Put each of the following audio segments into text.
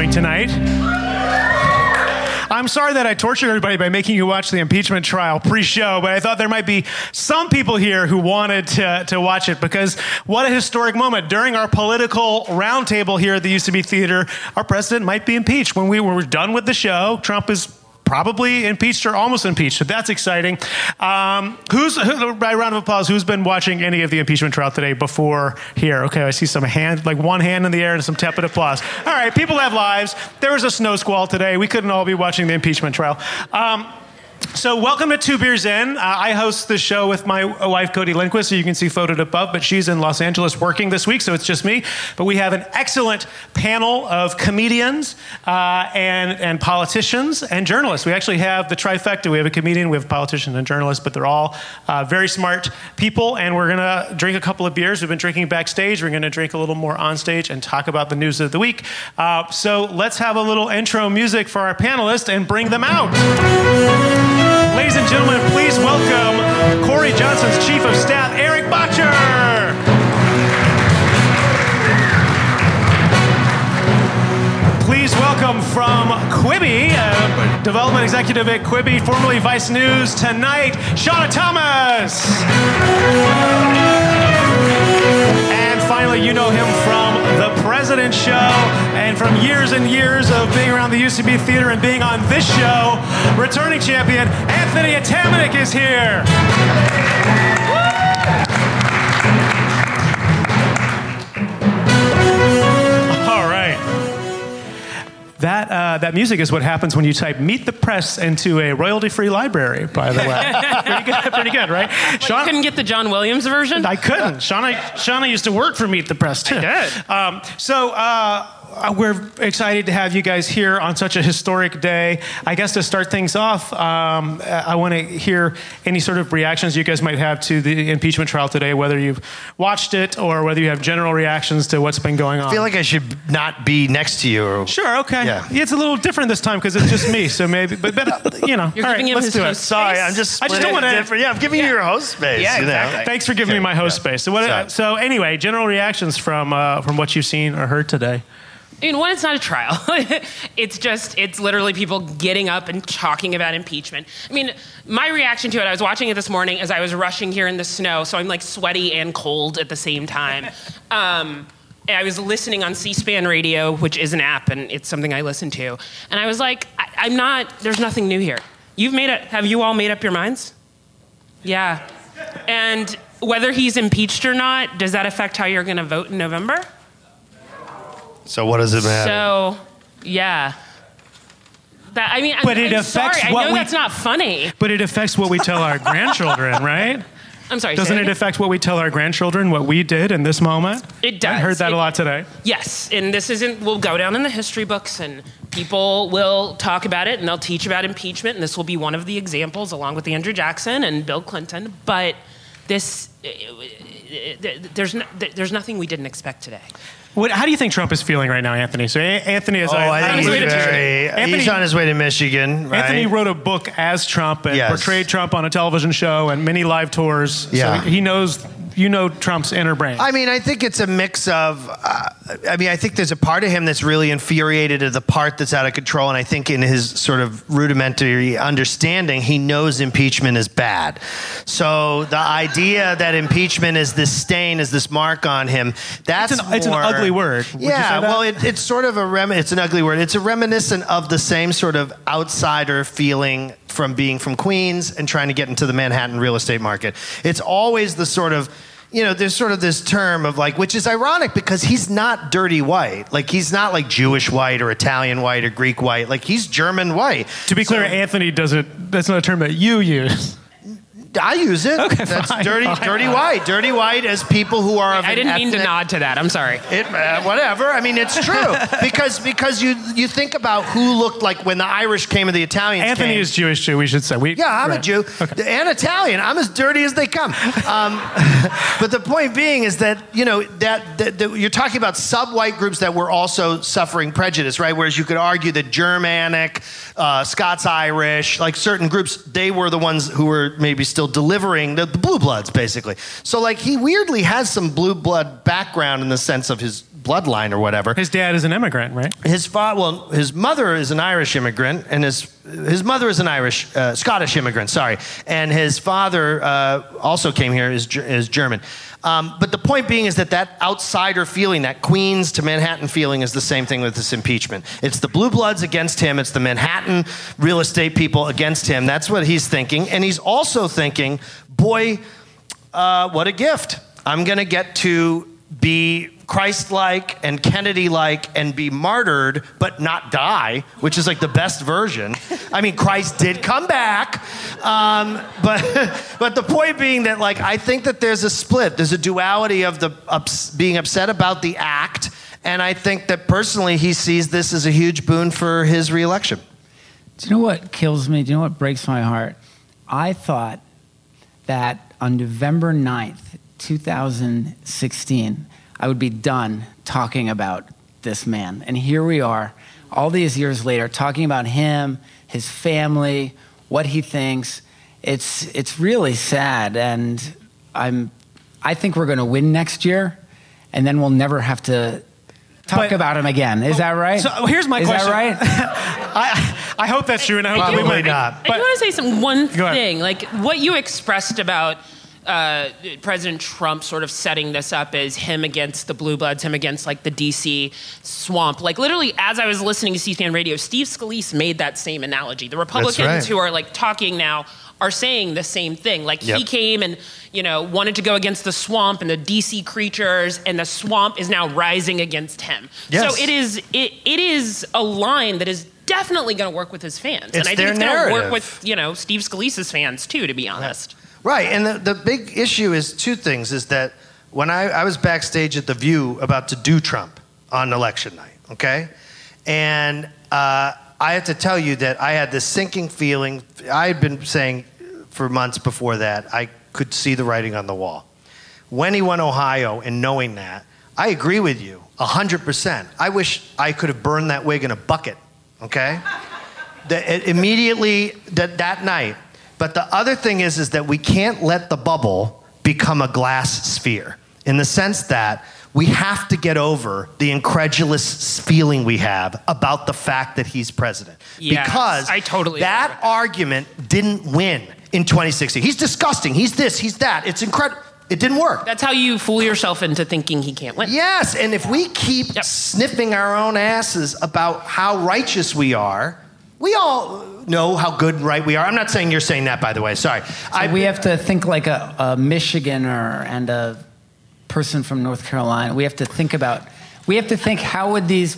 watching tonight. I'm sorry that I tortured everybody by making you watch the impeachment trial pre-show, but I thought there might be some people here who wanted to watch it, because what a historic moment. During our political roundtable here at the UCB Theater, our president might be impeached. When we were done with the show, Trump is probably impeached or almost impeached, so that's exciting. By round of applause, who's been watching any of the impeachment trial today before here? Okay, I see some hand, like one hand in the air and some tepid applause. All right, people have lives. There was a snow squall today. We couldn't all be watching the impeachment trial. So welcome to Two Beers In. I host the show with my wife, Cody Lindquist, so you can see photoed above, but she's in Los Angeles working this week, so it's just me. But we have an excellent panel of comedians and politicians and journalists. We actually have the trifecta. We have a comedian, we have a politician and journalist, but they're all very smart people, and we're going to drink a couple of beers. We've been drinking backstage. We're going to drink a little more on stage and talk about the news of the week. So let's have a little intro music for our panelists and bring them out. Ladies and gentlemen, please welcome Corey Johnson's Chief of Staff, Eric Bottcher. Please welcome from Quibi, Development Executive at Quibi, formerly Vice News Tonight, Shauna Thomas. And finally, you know him from The President Show and from years and years of being around the UCB Theater and being on this show, returning champion Anthony Atamanuik is here. All right. That music is what happens when you type "Meet the Press" into a royalty-free library, by the way. Pretty good, right? Shauna, you couldn't get the John Williams version? I couldn't. Shauna used to work for Meet the Press, too. I did. We're excited to have you guys here on such a historic day. I guess to start things off, I want to hear any sort of reactions you guys might have to the impeachment trial today, whether you've watched it or whether you have general reactions to what's been going on. I feel like I should not be next to you. Sure, okay. Yeah. It's a little different this time because it's just me, so maybe, but you know. You're all giving right, him let's his do it. host Sorry, space? I just don't want to. Yeah, I'm giving you your host space. Yeah, exactly. You know? Thanks for giving me my host space. So anyway, general reactions from what you've seen or heard today. I mean, one, it's not a trial. It's literally people getting up and talking about impeachment. I mean, my reaction to it, I was watching it this morning as I was rushing here in the snow, so I'm like sweaty and cold at the same time. And I was listening on C-SPAN radio, which is an app, and it's something I listen to. And I was like, there's nothing new here. Have you all made up your minds? Yeah. And whether he's impeached or not, does that affect how you're going to vote in November? So what does it matter? So, yeah. I know that's not funny. But it affects what we tell our grandchildren, right? I'm sorry. Doesn't it affect what we tell our grandchildren, what we did in this moment? It does. I heard that a lot today. Yes, and we'll go down in the history books and people will talk about it and they'll teach about impeachment, and this will be one of the examples along with Andrew Jackson and Bill Clinton, but there's nothing we didn't expect today. How do you think Trump is feeling right now, Anthony? So Anthony is he's on his way to Michigan, right? Anthony wrote a book as Trump and portrayed Trump on a television show and many live tours. Yeah. So he knows, Trump's inner brain. I mean, I think it's a mix of, I think there's a part of him that's really infuriated at the part that's out of control. And I think in his sort of rudimentary understanding, he knows impeachment is bad. So the idea that impeachment is this stain, is this mark on him, it's an ugly word. Yeah, well, it's sort of it's an ugly word. It's a reminiscent of the same sort of outsider feeling from being from Queens and trying to get into the Manhattan real estate market. It's always the sort of, there's sort of this term of which is ironic because he's not dirty white. Like, he's not like Jewish white or Italian white or Greek white. Like, he's German white. To be clear, Anthony that's not a term that you use. I use it. Okay, that's fine, dirty white. Dirty white as people who are of I didn't mean to nod to that. I'm sorry. Whatever. I mean, it's true because you think about who looked like when the Irish came and the Italians came. Anthony is Jewish too. We should say I'm a Jew and Italian. I'm as dirty as they come. But the point being is that that you're talking about sub-white groups that were also suffering prejudice, right? Whereas you could argue that Germanic, Scots-Irish, like certain groups, they were the ones who were maybe still delivering the blue bloods, basically. So he weirdly has some blue blood background in the sense of his bloodline or whatever. His dad is an immigrant, right? His mother is an Irish immigrant, and his mother is an Scottish immigrant. Sorry, and his father also came here is German. But the point being is that outsider feeling, that Queens to Manhattan feeling, is the same thing with this impeachment. It's the blue bloods against him. It's the Manhattan real estate people against him. That's what he's thinking, and he's also thinking, boy, what a gift! I'm going to get to be Christ-like and Kennedy-like and be martyred but not die, which is like the best version. I mean, Christ did come back, but the point being that, like, I think that there's a split. There's a duality of being upset about the act, and I think that personally he sees this as a huge boon for his reelection. Do you know what kills me? Do you know what breaks my heart? I thought that on November 9th, 2016, I would be done talking about this man. And here we are, all these years later, talking about him, his family, what he thinks. It's really sad. And I think we're going to win next year, and then we'll never have to talk about him again. Is that right? So here's my question. Is that right? I hope that's true, and I hope we Probably win. not. I do want to say one Go ahead. thing. Like, what you expressed about President Trump sort of setting this up as him against the blue bloods, him against like the DC swamp. Like, literally, as I was listening to C-SPAN radio, Steve Scalise made that same analogy. The Republicans right. who are like talking now are saying the same thing. Like, he came and, wanted to go against the swamp and the DC creatures, and the swamp is now rising against him. Yes. So it is a line that is definitely going to work with his fans. It's and I their think it's going to work narrative. with, Steve Scalise's fans too, to be honest. Right, and the big issue is two things, is that when I was backstage at The View about to do Trump on election night, okay? And I have to tell you that I had this sinking feeling. I had been saying for months before that I could see the writing on the wall. When he won Ohio and knowing that, I agree with you 100%. I wish I could have burned that wig in a bucket, okay? Immediately that night. But the other thing is that we can't let the bubble become a glass sphere, in the sense that we have to get over the incredulous feeling we have about the fact that he's president. Yes, because I totally that agree with that. argument didn't win in 2016. He's disgusting. He's this. He's that. It's incredible. It didn't work. That's how you fool yourself into thinking he can't win. Yes, and if we keep sniffing our own asses about how righteous we are, we all know how good and right we are. I'm not saying you're saying that, by the way. Sorry. We have to think like a Michiganer and a person from North Carolina. We have to think how are these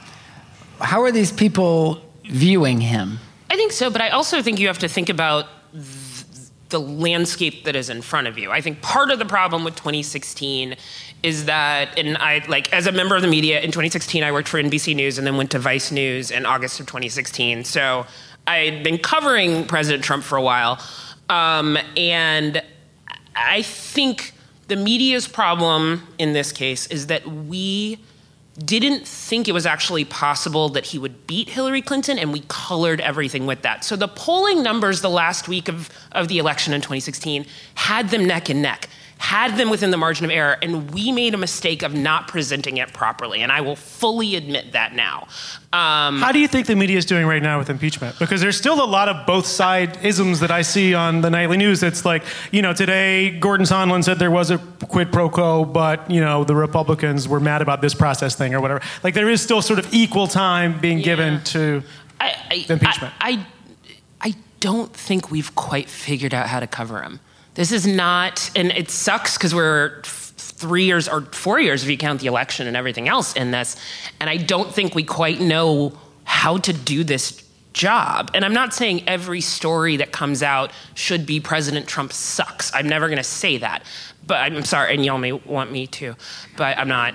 people viewing him? I think so, but I also think you have to think about the landscape that is in front of you. I think part of the problem with 2016 is that, and I, like, as a member of the media, in 2016, I worked for NBC News and then went to Vice News in August of 2016. So I'd been covering President Trump for a while. And I think the media's problem in this case is that we didn't think it was actually possible that he would beat Hillary Clinton, and we colored everything with that. So the polling numbers the last week of the election in 2016 had them neck and neck, had them within the margin of error, and we made a mistake of not presenting it properly, and I will fully admit that now. How do you think the media is doing right now with impeachment? Because there's still a lot of both side isms that I see on the nightly news. It's like, today Gordon Sondland said there was a quid pro quo, but, the Republicans were mad about this process thing or whatever. Like, there is still sort of equal time being given to the impeachment. I don't think we've quite figured out how to cover him. This is not, and it sucks because we're 3 years or 4 years if you count the election and everything else in this, and I don't think we quite know how to do this job. And I'm not saying every story that comes out should be President Trump sucks. I'm never going to say that. But I'm sorry, and y'all may want me to, but I'm not.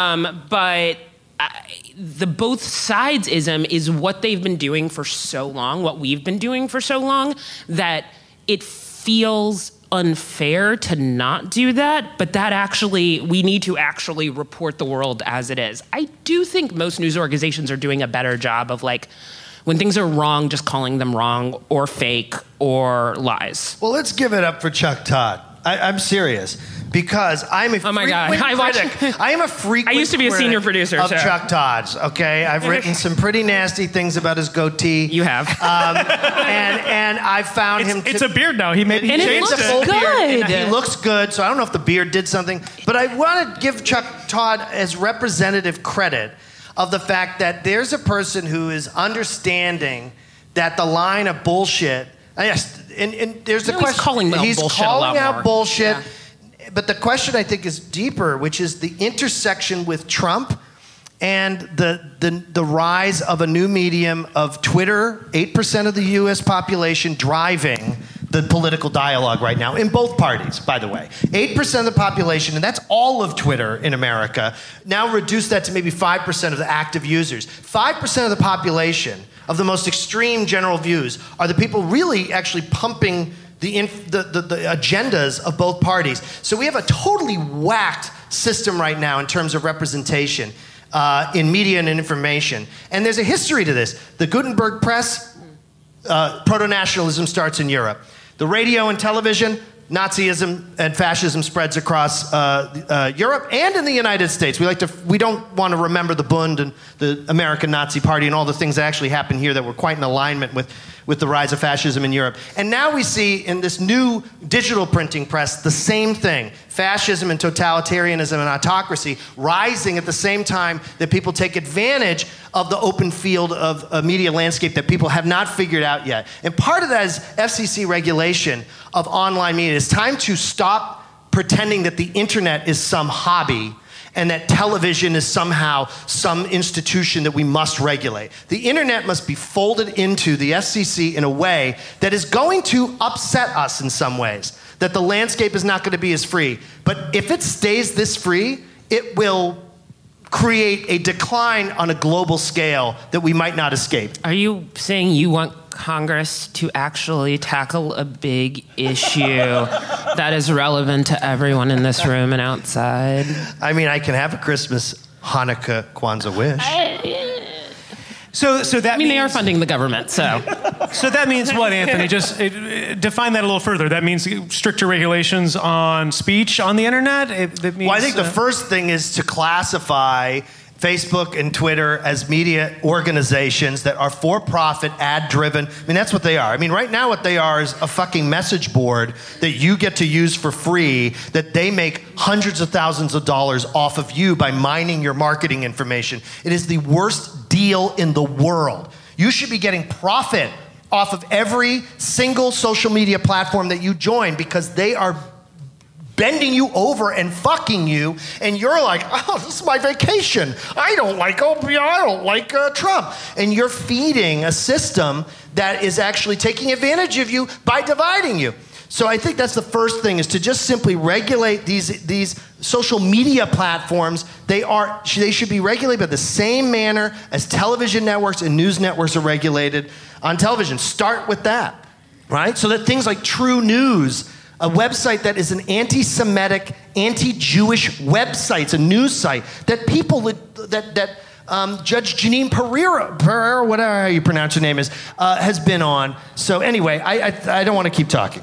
The both sides-ism is what they've been doing for so long, what we've been doing for so long, that it feels unfair to not do that, but we need to actually report the world as it is. I do think most news organizations are doing a better job of, like, when things are wrong, just calling them wrong or fake or lies. Well, let's give it up for Chuck Todd. I'm serious. because I'm a my God. critic. I am a frequent I used to be a critic senior producer of so. Chuck Todd's. Okay, I've written some pretty nasty things about his goatee. You have. And I found him. It's a beard now. He maybe And it changed looks it. full good. beard. He looks good, so I don't know if the beard did something. But I want to give Chuck Todd as representative credit of the fact that there's a person who is understanding that the line of bullshit. Yes, and there's the question. He's calling out bullshit a lot calling out more. bullshit. Yeah. But the question I think is deeper, which is the intersection with Trump and the rise of a new medium of Twitter, 8% of the U.S. population driving the political dialogue right now, in both parties, by the way. 8% of the population, and that's all of Twitter in America, now reduce that to maybe 5% of the active users. 5% of the population of the most extreme general views are the people really actually pumping the agendas of both parties. So we have a totally whacked system right now in terms of representation in media and in information. And there's a history to this. The Gutenberg press, proto-nationalism starts in Europe. The radio and television, Nazism and fascism spreads across Europe and in the United States. We don't want to remember the Bund and the American Nazi Party and all the things that actually happened here that were quite in alignment with the rise of fascism in Europe. And now we see in this new digital printing press the same thing. Fascism and totalitarianism and autocracy rising at the same time that people take advantage of the open field of a media landscape that people have not figured out yet. And part of that is FCC regulation of online media. It's time to stop pretending that the internet is some hobby and that television is somehow some institution that we must regulate. The internet must be folded into the FCC in a way that is going to upset us in some ways, that the landscape is not going to be as free. But if it stays this free, it will create a decline on a global scale that we might not escape. Are you saying you want Congress to actually tackle a big issue that is relevant to everyone in this room and outside? I mean, I can have a Christmas, Hanukkah, Kwanzaa wish. So that means they are funding the government, so. So that means what, Anthony? Just define that a little further. That means stricter regulations on speech on the internet? That means, well, I think the first thing is to classify Facebook and Twitter as media organizations that are for-profit, ad-driven. I mean, that's what they are. I mean, right now what they are is a fucking message board that you get to use for free, that they make hundreds of thousands of dollars off of you by mining your marketing information. It is the worst deal in the world. You should be getting profit off of every single social media platform that you join because they are bending you over and fucking you, and you're like, oh, this is my vacation. I don't like Trump. And you're feeding a system that is actually taking advantage of you by dividing you. So I think that's the first thing, is to just simply regulate these social media platforms. They should be regulated by the same manner as television networks and news networks are regulated on television. Start with that, right? So that things like True News, a website that is an anti-Semitic, anti-Jewish website, it's a news site that people that Judge Jeanine Pereira, whatever you pronounce your name is, has been on. So anyway, I don't want to keep talking.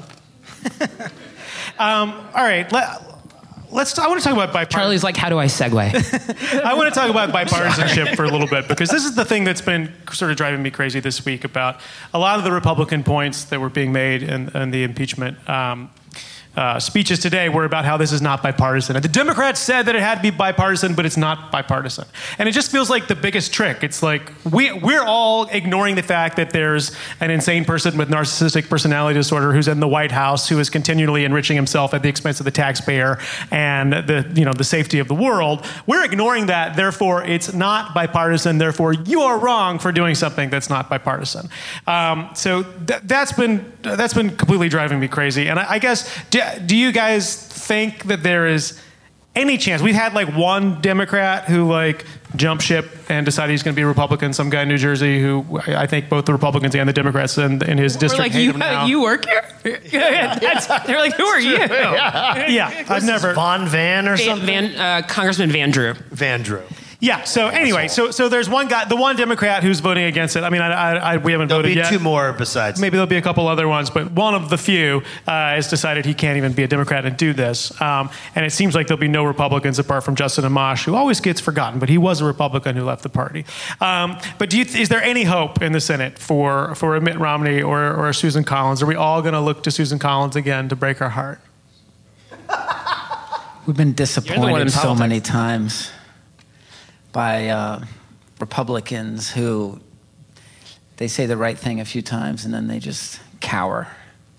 All right, I want to talk about bipartisan. Charlie's like, how do I segue? I want to talk about bipartisanship for a little bit, because this is the thing that's been sort of driving me crazy this week about a lot of the Republican points that were being made in the impeachment speeches today were about how this is not bipartisan. And the Democrats said that it had to be bipartisan, but it's not bipartisan. And it just feels like the biggest trick. It's like we're all ignoring the fact that there's an insane person with narcissistic personality disorder who's in the White House, who is continually enriching himself at the expense of the taxpayer and the safety of the world. We're ignoring that. Therefore, it's not bipartisan. Therefore, you are wrong for doing something that's not bipartisan. So that's been completely driving me crazy. And I guess, do you guys think that there is any chance? We've had like one Democrat who like jumped ship and decided he's going to be a Republican, some guy in New Jersey who I think both the Republicans and the Democrats in his district hate him now. You work here? They're like, who are you? Yeah, I've never. Von Van or something? Congressman Van Drew. Van Drew. Yeah. So anyway, so there's one guy, the one Democrat who's voting against it. I mean, we haven't There'll voted be yet. two more besides. Maybe there'll be a couple other ones, but one of the few has decided he can't even be a Democrat and do this. And it seems like there'll be no Republicans apart from Justin Amash, who always gets forgotten, but he was a Republican who left the party. But is there any hope in the Senate for a Mitt Romney or a Susan Collins? Are we all going to look to Susan Collins again to break our heart? We've been You're the one disappointed in so politics. many times by Republicans who they say the right thing a few times and then they just cower.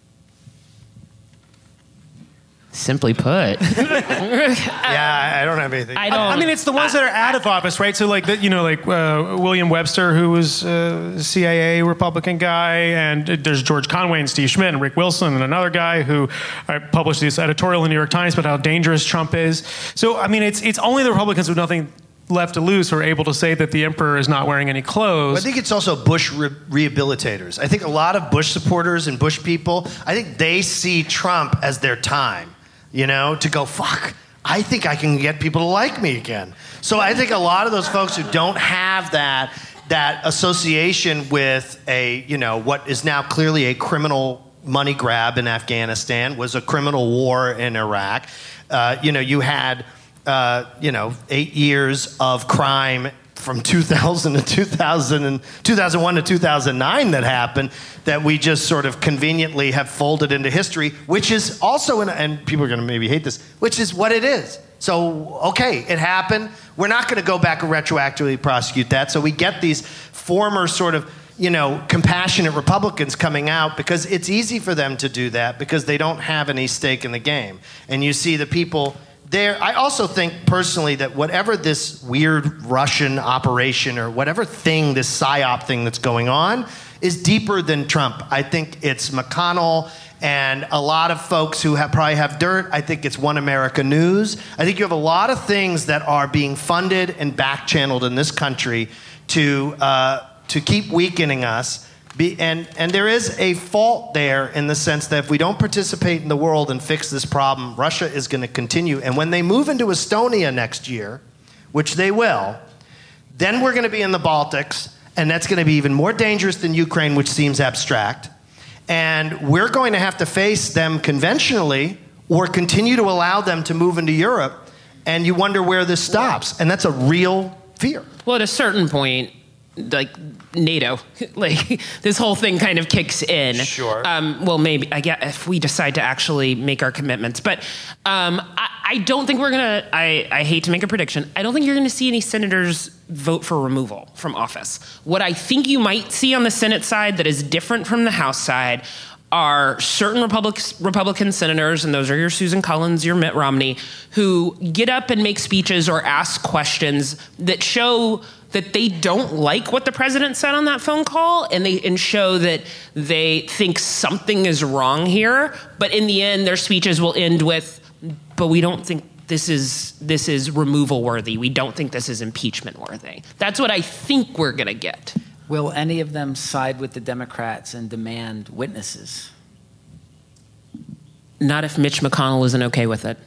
Simply put. Yeah, I don't have anything. I mean, it's the ones that are out of office, right? So, like, William Webster, who was a CIA Republican guy, and there's George Conway and Steve Schmidt and Rick Wilson and another guy who published this editorial in the New York Times about how dangerous Trump is. So, I mean, it's only the Republicans with nothing left to lose who are able to say that the emperor is not wearing any clothes. I think it's also Bush rehabilitators. I think a lot of Bush supporters and Bush people, I think they see Trump as their time, to go, fuck, I think I can get people to like me again. So I think a lot of those folks who don't have that association with what is now clearly a criminal money grab in Afghanistan, was a criminal war in Iraq. You had 8 years of crime from 2000 to 2001 to 2009 that happened that we just sort of conveniently have folded into history, which is also, and people are going to maybe hate this, which is what it is. So, okay, it happened. We're not going to go back and retroactively prosecute that. So we get these former sort of, compassionate Republicans coming out because it's easy for them to do that because they don't have any stake in the game. And you see the people there. I also think personally that whatever this weird Russian operation or whatever thing, this PSYOP thing that's going on, is deeper than Trump. I think it's McConnell and a lot of folks who probably have dirt. I think it's One America News. I think you have a lot of things that are being funded and back-channeled in this country to keep weakening us. And there is a fault there in the sense that if we don't participate in the world and fix this problem, Russia is going to continue. And when they move into Estonia next year, which they will, then we're going to be in the Baltics, and that's going to be even more dangerous than Ukraine, which seems abstract. And we're going to have to face them conventionally or continue to allow them to move into Europe. And you wonder where this stops. And that's a real fear. Well, at a certain point, like NATO, like this whole thing kind of kicks in. Sure. Well, maybe I guess if we decide to actually make our commitments, but I don't think we're gonna. I hate to make a prediction. I don't think you're gonna see any senators vote for removal from office. What I think you might see on the Senate side that is different from the House side are certain Republican senators, and those are your Susan Collins, your Mitt Romney, who get up and make speeches or ask questions that show that they don't like what the president said on that phone call and show that they think something is wrong here. But in the end, their speeches will end with, but we don't think this is removal worthy. We don't think this is impeachment worthy. That's what I think we're going to get. Will any of them side with the Democrats and demand witnesses? Not if Mitch McConnell isn't okay with it.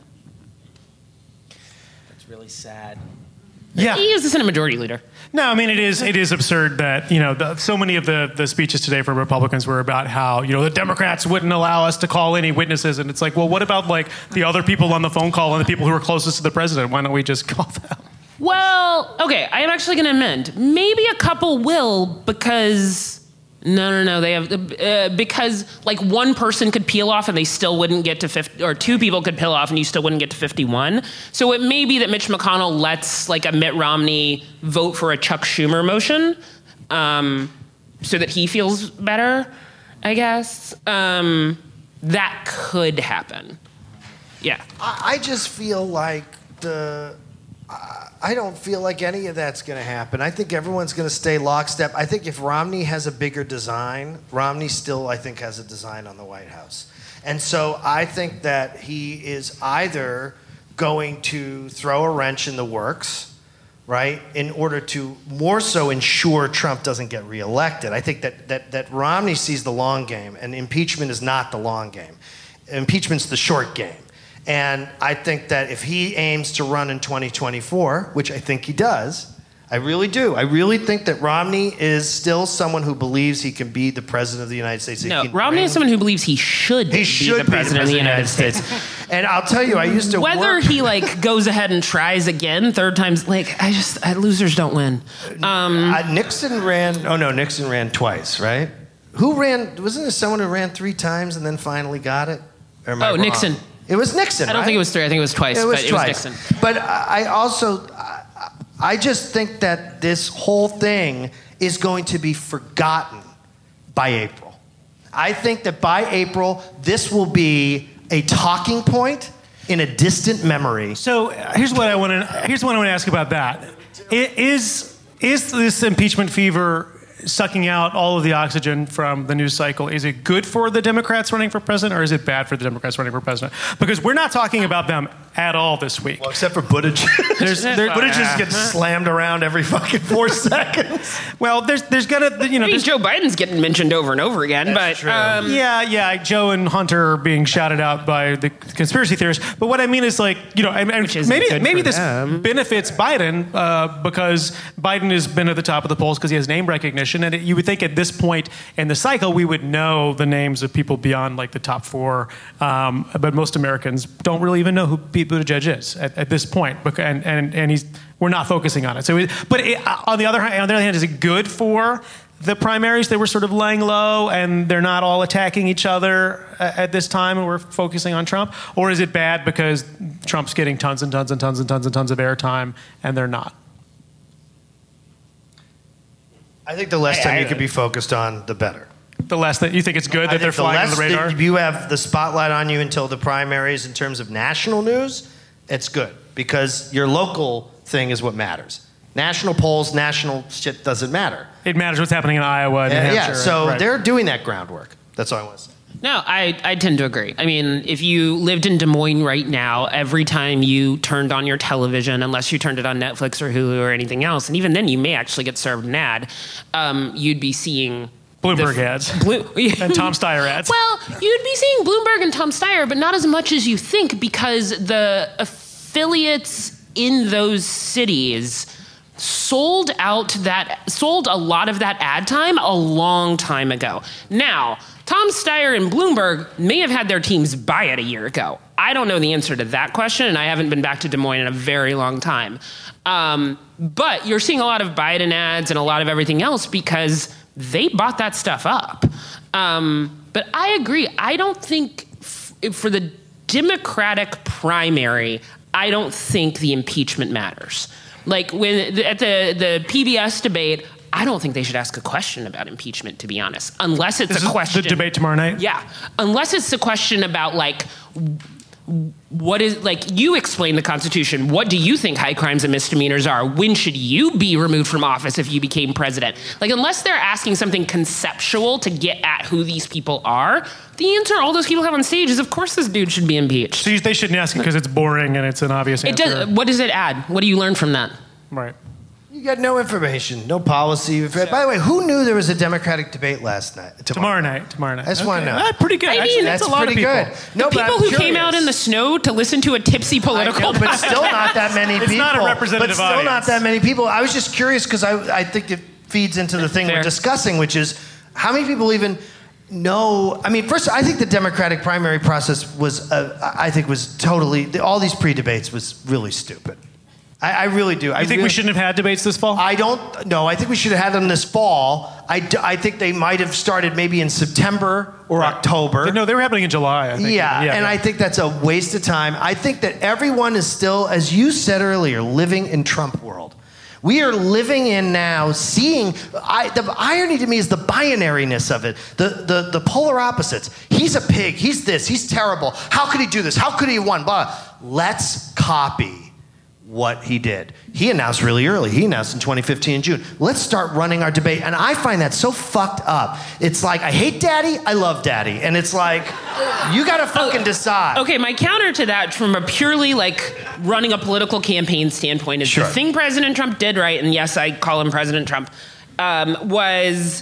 That's really sad. Yeah. He is the Senate Majority Leader. No, I mean, it is absurd that, so many of the speeches today from Republicans were about how, the Democrats wouldn't allow us to call any witnesses. And it's like, well, what about, the other people on the phone call and the people who are closest to the president? Why don't we just call them? Well, okay, I am actually going to amend. Maybe a couple will because... No. They have because one person could peel off and they still wouldn't get to 50, or two people could peel off and you still wouldn't get to 51. So it may be that Mitch McConnell lets a Mitt Romney vote for a Chuck Schumer motion, so that he feels better, I guess. That could happen. Yeah. I just feel like I don't feel like any of that's going to happen. I think everyone's going to stay lockstep. I think if Romney has a bigger design, Romney still, I think, has a design on the White House. And so I think that he is either going to throw a wrench in the works, right, in order to more so ensure Trump doesn't get reelected. I think that Romney sees the long game, and impeachment is not the long game. Impeachment's the short game. And I think that if he aims to run in 2024, which I think he does, I really do. I really think that Romney is still someone who believes he can be the president of the United States. No, Romney is someone who believes he should be the president of the United States. And I'll tell you, I used to Whether he goes ahead and tries again third time's losers don't win. Nixon ran. Oh no, Nixon ran twice, right? Who ran? Wasn't there someone who ran 3 times and then finally got it? Or am I wrong? Nixon. It was Nixon. I don't think it was 3. I think it was twice. It was Nixon. But I just think that this whole thing is going to be forgotten by April. I think that by April, this will be a talking point in a distant memory. So here's what I want to ask about that. Is this impeachment fever sucking out all of the oxygen from the news cycle? Is it good for the Democrats running for president, or is it bad for the Democrats running for president? Because we're not talking about them at all this week. Well, except for Buttigieg. Buttigieg gets slammed around every fucking 4 seconds. Well, there's gonna, Joe Biden's getting mentioned over and over again. That's but true. Joe and Hunter are being shouted out by the conspiracy theorists. But what I mean is maybe this benefits Biden because Biden has been at the top of the polls because he has name recognition. And you would think at this point in the cycle, we would know the names of people beyond the top 4. But most Americans don't really even know who Pete Buttigieg is at this point. And we're not focusing on it. So, on the other hand, is it good for the primaries that were sort of laying low and they're not all attacking each other at this time and we're focusing on Trump? Or is it bad because Trump's getting tons and tons and tons and tons and tons of airtime and they're not? I think the less time you could be focused on, the better. The less that you think it's good that they're flying on the radar? You have the spotlight on you until the primaries in terms of national news, it's good. Because your local thing is what matters. National polls, national shit doesn't matter. It matters what's happening in Iowa and New Hampshire. Yeah, so they're doing that groundwork. That's all I want to say. No, I tend to agree. I mean, if you lived in Des Moines right now, every time you turned on your television, unless you turned it on Netflix or Hulu or anything else, and even then you may actually get served an ad, you'd be seeing Bloomberg ads and Tom Steyer ads. Well, you'd be seeing Bloomberg and Tom Steyer, but not as much as you think because the affiliates in those cities sold a lot of that ad time a long time ago. Now, Tom Steyer and Bloomberg may have had their teams buy it a year ago. I don't know the answer to that question, and I haven't been back to Des Moines in a very long time. But you're seeing a lot of Biden ads and a lot of everything else because they bought that stuff up. But I agree. I don't think for the Democratic primary, I don't think the impeachment matters. At the PBS debate, I don't think they should ask a question about impeachment, to be honest, unless it's a question. The debate tomorrow night? Yeah. Unless it's a question about, what is, you explain the Constitution. What do you think high crimes and misdemeanors are? When should you be removed from office if you became president? Unless they're asking something conceptual to get at who these people are, the answer all those people have on stage is, of course, this dude should be impeached. So they shouldn't ask it because it's boring and it's an obvious answer. What does it add? What do you learn from that? Right. You got no information, no policy. By the way, who knew there was a Democratic debate last night? Tomorrow night. I just want to know. Pretty good. Actually, that's a lot pretty of people. Good. No, the people who came out in the snow to listen to a tipsy political but still not that many people. It's not a representative But still audience. not that many people. I was just curious because I think it feeds into the thing we're discussing, which is how many people even know. I mean, first, I think the Democratic primary process was totally, all these pre-debates was really stupid. I really do. You think we shouldn't have had debates this fall? I don't know. I think we should have had them this fall. I think they might have started maybe in September or October. No, they were happening in July, I think. Yeah, I think that's a waste of time. I think that everyone is still, as you said earlier, living in Trump world. We are living in now, seeing, the irony to me is the binariness of it, the polar opposites. He's a pig, he's this, he's terrible. How could he do this? How could he have won? Blah. Let's copy what he did. He announced really early. He announced in 2015 in June. Let's start running our debate. And I find that so fucked up. It's like, I hate daddy, I love daddy. And it's like, you gotta fucking decide. Okay, my counter to that from a purely running a political campaign standpoint is the thing President Trump did right, and yes, I call him President Trump, was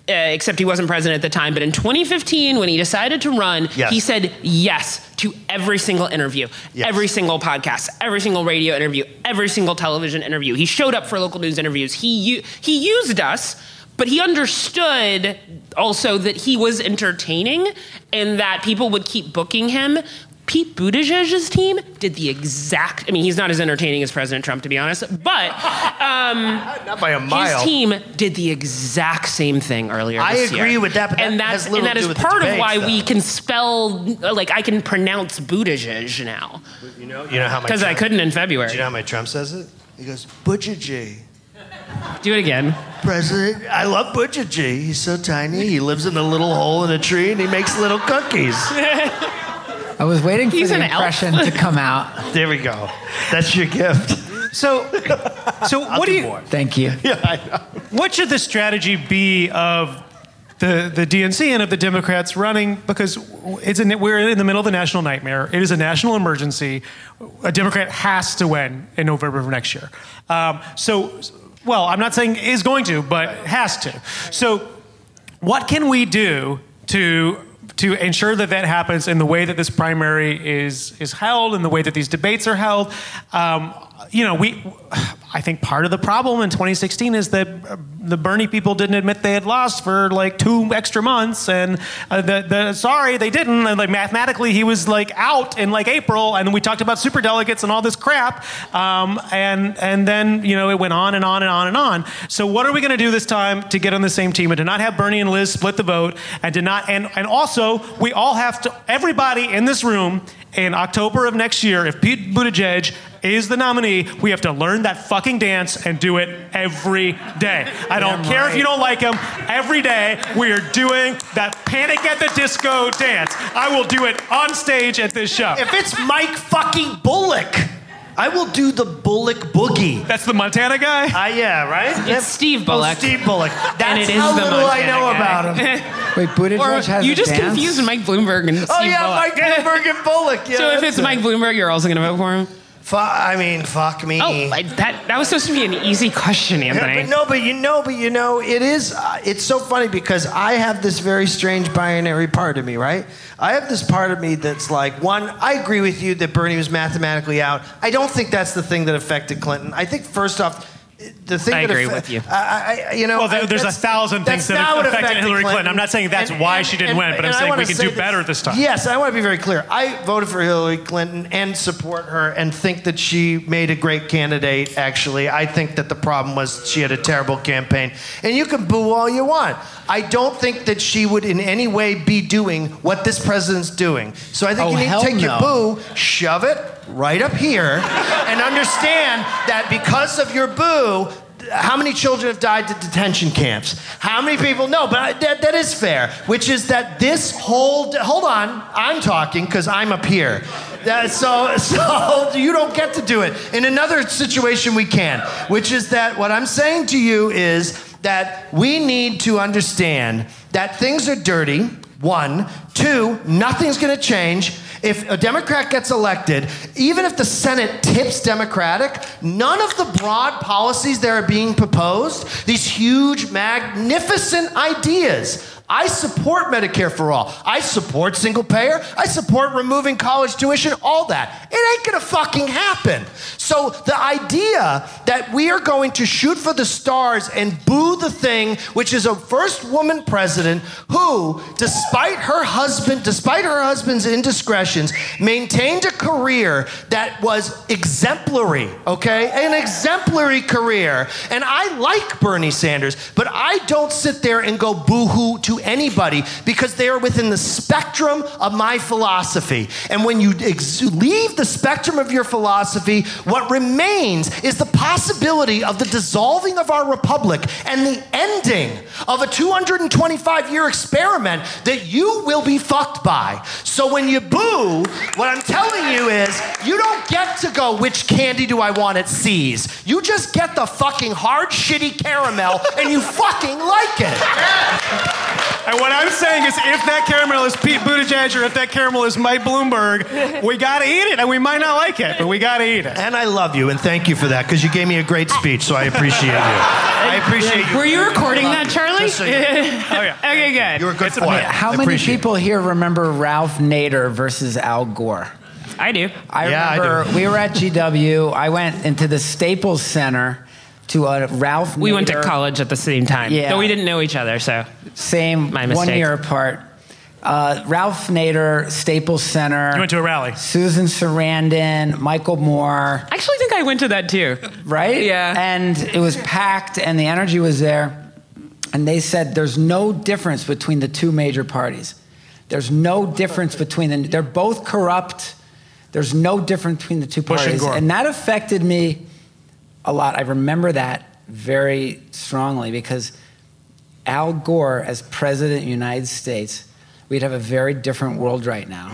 except he wasn't president at the time. But in 2015, when he decided to run, he said yes to every single interview, every single podcast, every single radio interview, every single television interview. He showed up for local news interviews. He used us, but he understood also that he was entertaining and that people would keep booking him. Pete Buttigieg's team did the exact... I mean, he's not as entertaining as President Trump, to be honest, but... not by a mile. His team did the exact same thing earlier this year. I agree with that, but that is part of why we can spell... Like, I can pronounce Buttigieg now. You know how my... Because I couldn't in February. Do you know how my Trump says it? He goes, Buttigieg. Do it again. President, I love Buttigieg. He's so tiny. He lives in a little hole in a tree, and he makes little cookies. I was waiting for the impression to come out. There we go. That's your gift. So what do you? More. Thank you. Yeah, I know. What should the strategy be of the DNC and of the Democrats running? Because we're in the middle of the national nightmare. It is a national emergency. A Democrat has to win in November of next year. Well, I'm not saying is going to, but has to. So, what can we do to ensure that happens in the way that this primary is held, in the way that these debates are held? I think part of the problem in 2016 is that the Bernie people didn't admit they had lost for like 2 extra months, and sorry they didn't. And like mathematically, he was like out in like April, and we talked about superdelegates and all this crap, and then it went on and on and on and on. So what are we going to do this time to get on the same team and to not have Bernie and Liz split the vote, and to not and also we all have to, everybody in this room in October of next year, if Pete Buttigieg is the nominee, we have to learn that fucking dance and do it every day. I don't care if you don't like him. Every day we are doing that Panic at the Disco dance. I will do it on stage at this show. If it's Mike fucking Bullock, I will do the Bullock Boogie. That's the Montana guy? Yeah, right? It's Steve Bullock. Oh, Steve Bullock. That's it is how the little I Montana know guy. about him. Wait, Buttigieg has You a just dance? confused Mike Bloomberg and Steve Bullock. Mike Bloomberg and Bullock. Yeah, So if it's Mike Bloomberg, you're also going to vote for him? Fuck me. Oh, that was supposed to be an easy question, Anthony. But it is. It's so funny because I have this very strange binary part of me, right? I have this part of me that's like, one, I agree with you that Bernie was mathematically out. I don't think that's the thing that affected Clinton. I think first off, the thing I agree with you. There's 1,000 things that have affected Hillary Clinton. I'm not saying that's why she didn't win, but I'm saying we can do better this time. Yes, I want to be very clear. I voted for Hillary Clinton and support her and think that she made a great candidate, actually. I think that the problem was she had a terrible campaign. And you can boo all you want. I don't think that she would in any way be doing what this president's doing. So I think you need to take your boo, shove it right up here, and understand that because of your boo, how many children have died to detention camps? How many people? No, but that is fair, which is that this hold on, I'm talking because I'm up here. So you don't get to do it. In another situation we can, which is that what I'm saying to you is that we need to understand that things are dirty, 1. 2, nothing's going to change. If a Democrat gets elected, even if the Senate tips Democratic, none of the broad policies that are being proposed, these huge, magnificent ideas. I support Medicare for all. I support single payer. I support removing college tuition, all that. It ain't gonna fucking happen. So the idea that we are going to shoot for the stars and boo the thing, which is a first woman president who, despite her husband's indiscretions, maintained a career that was exemplary, okay? An exemplary career. And I like Bernie Sanders, but I don't sit there and go boo-hoo to anybody because they are within the spectrum of my philosophy. And when you leave the spectrum of your philosophy, what remains is the possibility of the dissolving of our republic and the ending of a 225-year experiment that you will be fucked by. So when you boo, what I'm telling you is you don't get to go, which candy do I want at C's? You just get the fucking hard, shitty caramel and you fucking like it. And what I'm saying is, if that caramel is Pete Buttigieg or if that caramel is Mike Bloomberg, we gotta eat it. And we might not like it, but we gotta eat it. And I love you, and thank you for that, because you gave me a great speech, so I appreciate you. I appreciate you. Were you recording that, Charlie? Just so you know. Oh, yeah. Okay, good. You were a good boy. How many people here remember Ralph Nader versus Al Gore? I do. I Yeah, remember I do. we were at GW. I went into the Staples Center to a Ralph Nader. We went to college at the same time. Yeah. But we didn't know each other, so. Same, My 1 mistake. year apart. Ralph Nader, Staples Center. You went to a rally. Susan Sarandon, Michael Moore, I actually think I went to that too. right? Yeah. And it was packed and the energy was there. And they said there's no difference between the two major parties. There's no difference between them. They're both corrupt. There's no difference between the two Bush and parties. Gore. And that affected me a lot. I remember that very strongly because Al Gore, as president of the United States, we'd have a very different world right now.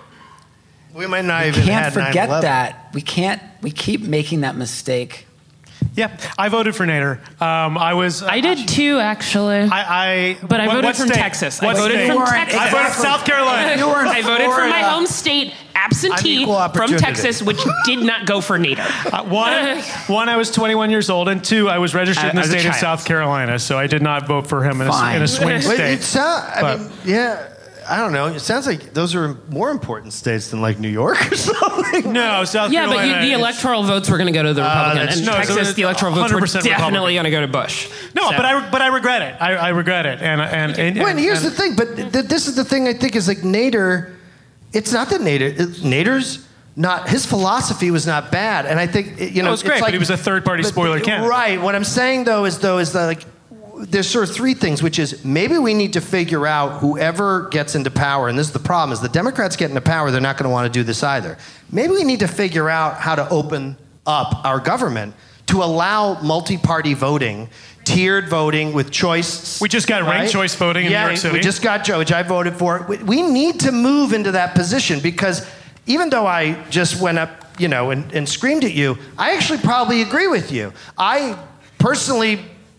We might not We even can't had forget 9/11. that. We keep making that mistake. Yeah, I voted for Nader. I did too, actually. But I voted what from state? Texas. What I voted state? from You weren't Texas. I voted for South Carolina. You weren't I voted for my Florida. home state absentee Unequal from opportunity. Texas, which did not go for Nader. One, I was 21 years old, and two, I was registered in the As a state of child. South Carolina, so I did not vote for him in Fine. a swing Wait, state. I mean, yeah, I don't know. It sounds like those are more important states than like New York or something. No, South Yeah, but Carolina. the electoral votes were going to go to the Republican. that's And true. No, so Texas, it's the electoral votes were 100% definitely Republican. going to go to Bush. No, So- but I regret it. I regret it. Well, and here's the thing, but this is the thing I think is like Nader, it's not that Nader's not, his philosophy was not bad. And I think, you know. it was great, it's but like, he was a third-party spoiler candidate. Right. What I'm saying, though, is that, like, there's sort of three things, which is maybe we need to figure out whoever gets into power, and this is the problem, is the Democrats get into power, they're not going to want to do this either. Maybe we need to figure out how to open up our government to allow multi-party voting, tiered voting with choice. We just got ranked choice voting in New York City. We just got, which I voted for. We need to move into that position because even though I just went up, you know, and screamed at you, I actually probably agree with you. I personally,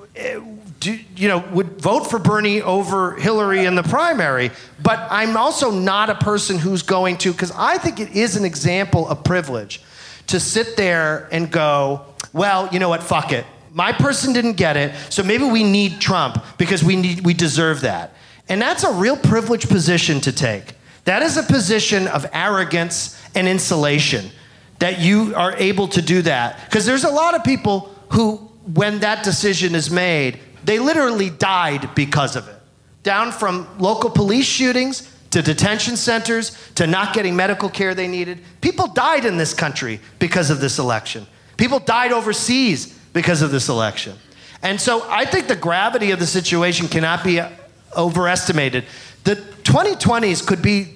would vote for Bernie over Hillary in the primary, but I'm also not a person who's going to, because I think it is an example of privilege to sit there and go, well, you know what, fuck it. My person didn't get it, so maybe we need Trump because we deserve that. And that's a real privileged position to take. That is a position of arrogance and insulation, that you are able to do that. Because there's a lot of people who, when that decision is made, they literally died because of it. Down from local police shootings to detention centers to not getting medical care they needed. People died in this country because of this election. People died overseas because of this election. And so I think the gravity of the situation cannot be overestimated. The 2020s could be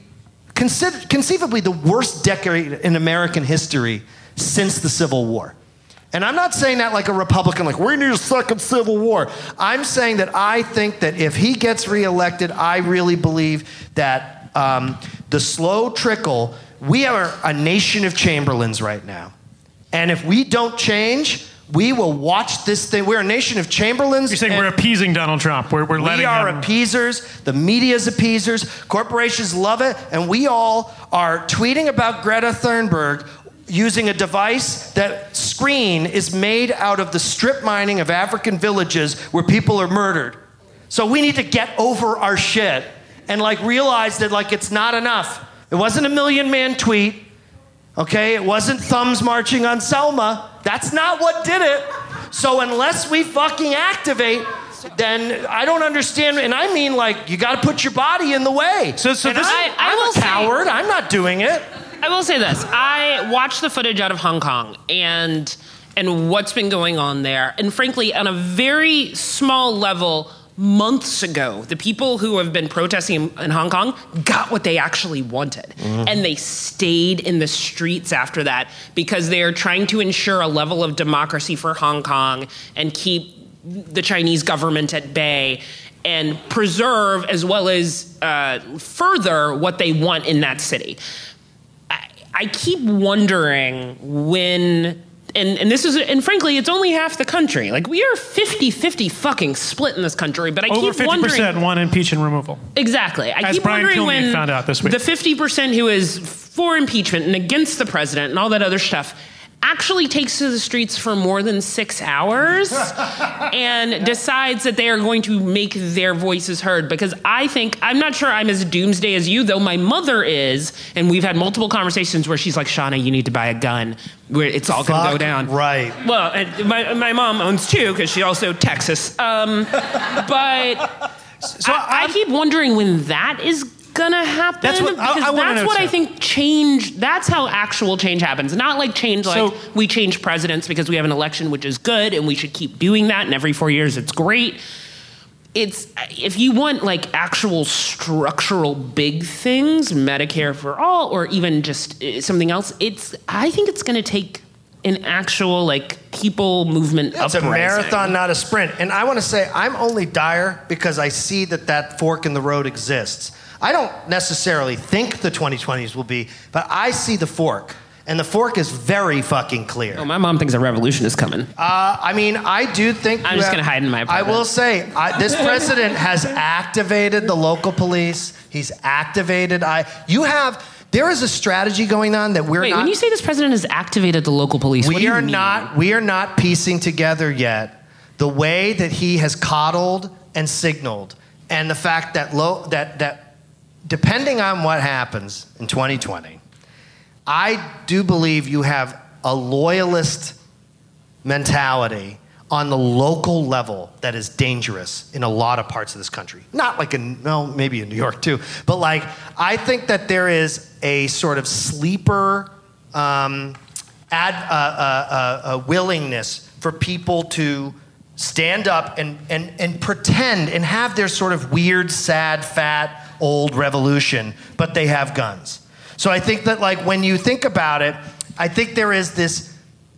conceivably the worst decade in American history since the Civil War. And I'm not saying that like a Republican, like we need a second Civil War. I'm saying that I think that if he gets reelected, I really believe that the slow trickle, we are a nation of Chamberlains right now. And if we don't change, we will watch this thing. We're a nation of Chamberlains. You're saying we're appeasing Donald Trump. We're letting We are him. appeasers. The media's appeasers. Corporations love it. And we all are tweeting about Greta Thunberg using a device that screen is made out of the strip mining of African villages where people are murdered. So we need to get over our shit and like realize that like it's not enough. It wasn't a million-man tweet. Okay, it wasn't thumbs marching on Selma. That's not what did it. So unless we fucking activate, then I don't understand. And I mean, like, you got to put your body in the way. So And this- I'm will a say- coward. I'm not doing it. I will say this. I watched the footage out of Hong Kong and what's been going on there. And frankly, on a very small level, months ago, the people who have been protesting in Hong Kong got what they actually wanted. And they stayed in the streets after that because they're trying to ensure a level of democracy for Hong Kong and keep the Chinese government at bay and preserve as well as further what they want in that city. I keep wondering when and this is, and frankly, it's only half the country. Like, we are 50-50 fucking split in this country, but I Over keep wondering. 50% want impeachment removal. Exactly. I As keep Brian wondering Kilmeade when found out this week. the 50% who is for impeachment and against the president and all that other stuff actually takes to the streets for more than 6 hours and decides that they are going to make their voices heard. Because I'm not sure I'm as doomsday as you, though my mother is, and we've had multiple conversations where she's like, Shauna, you need to buy a gun, where it's all going to go down. Right. Well, and my mom owns two, because she also Texas. But so I keep wondering when that is gonna happen. That's what I think change. That's how actual change happens. Not like change like we change presidents because we have an election, which is good, and we should keep doing that. And every 4 years, it's great. It's if you want like actual structural big things, Medicare for all, or even just something else. I think it's gonna take an actual like people movement uprising. It's a marathon, not a sprint. And I want to say I'm only dire because I see that fork in the road exists. I don't necessarily think the 2020s will be, but I see the fork. And the fork is very fucking clear. Oh, my mom thinks a revolution is coming. I mean, I do think... I'm just going to hide in my apartment. I will say, this president has activated the local police. He's activated... There is a strategy going on that we're not... Wait, when you say this president has activated the local police, what do you mean? We are not piecing together yet the way that he has coddled and signaled, and the fact that that depending on what happens in 2020, I do believe you have a loyalist mentality on the local level that is dangerous in a lot of parts of this country. Not like maybe in New York too, but like I think that there is a sort of sleeper willingness for people to stand up and pretend and have their sort of weird, sad, fat, old revolution, but they have guns. So I think that like when you think about it, I think there is this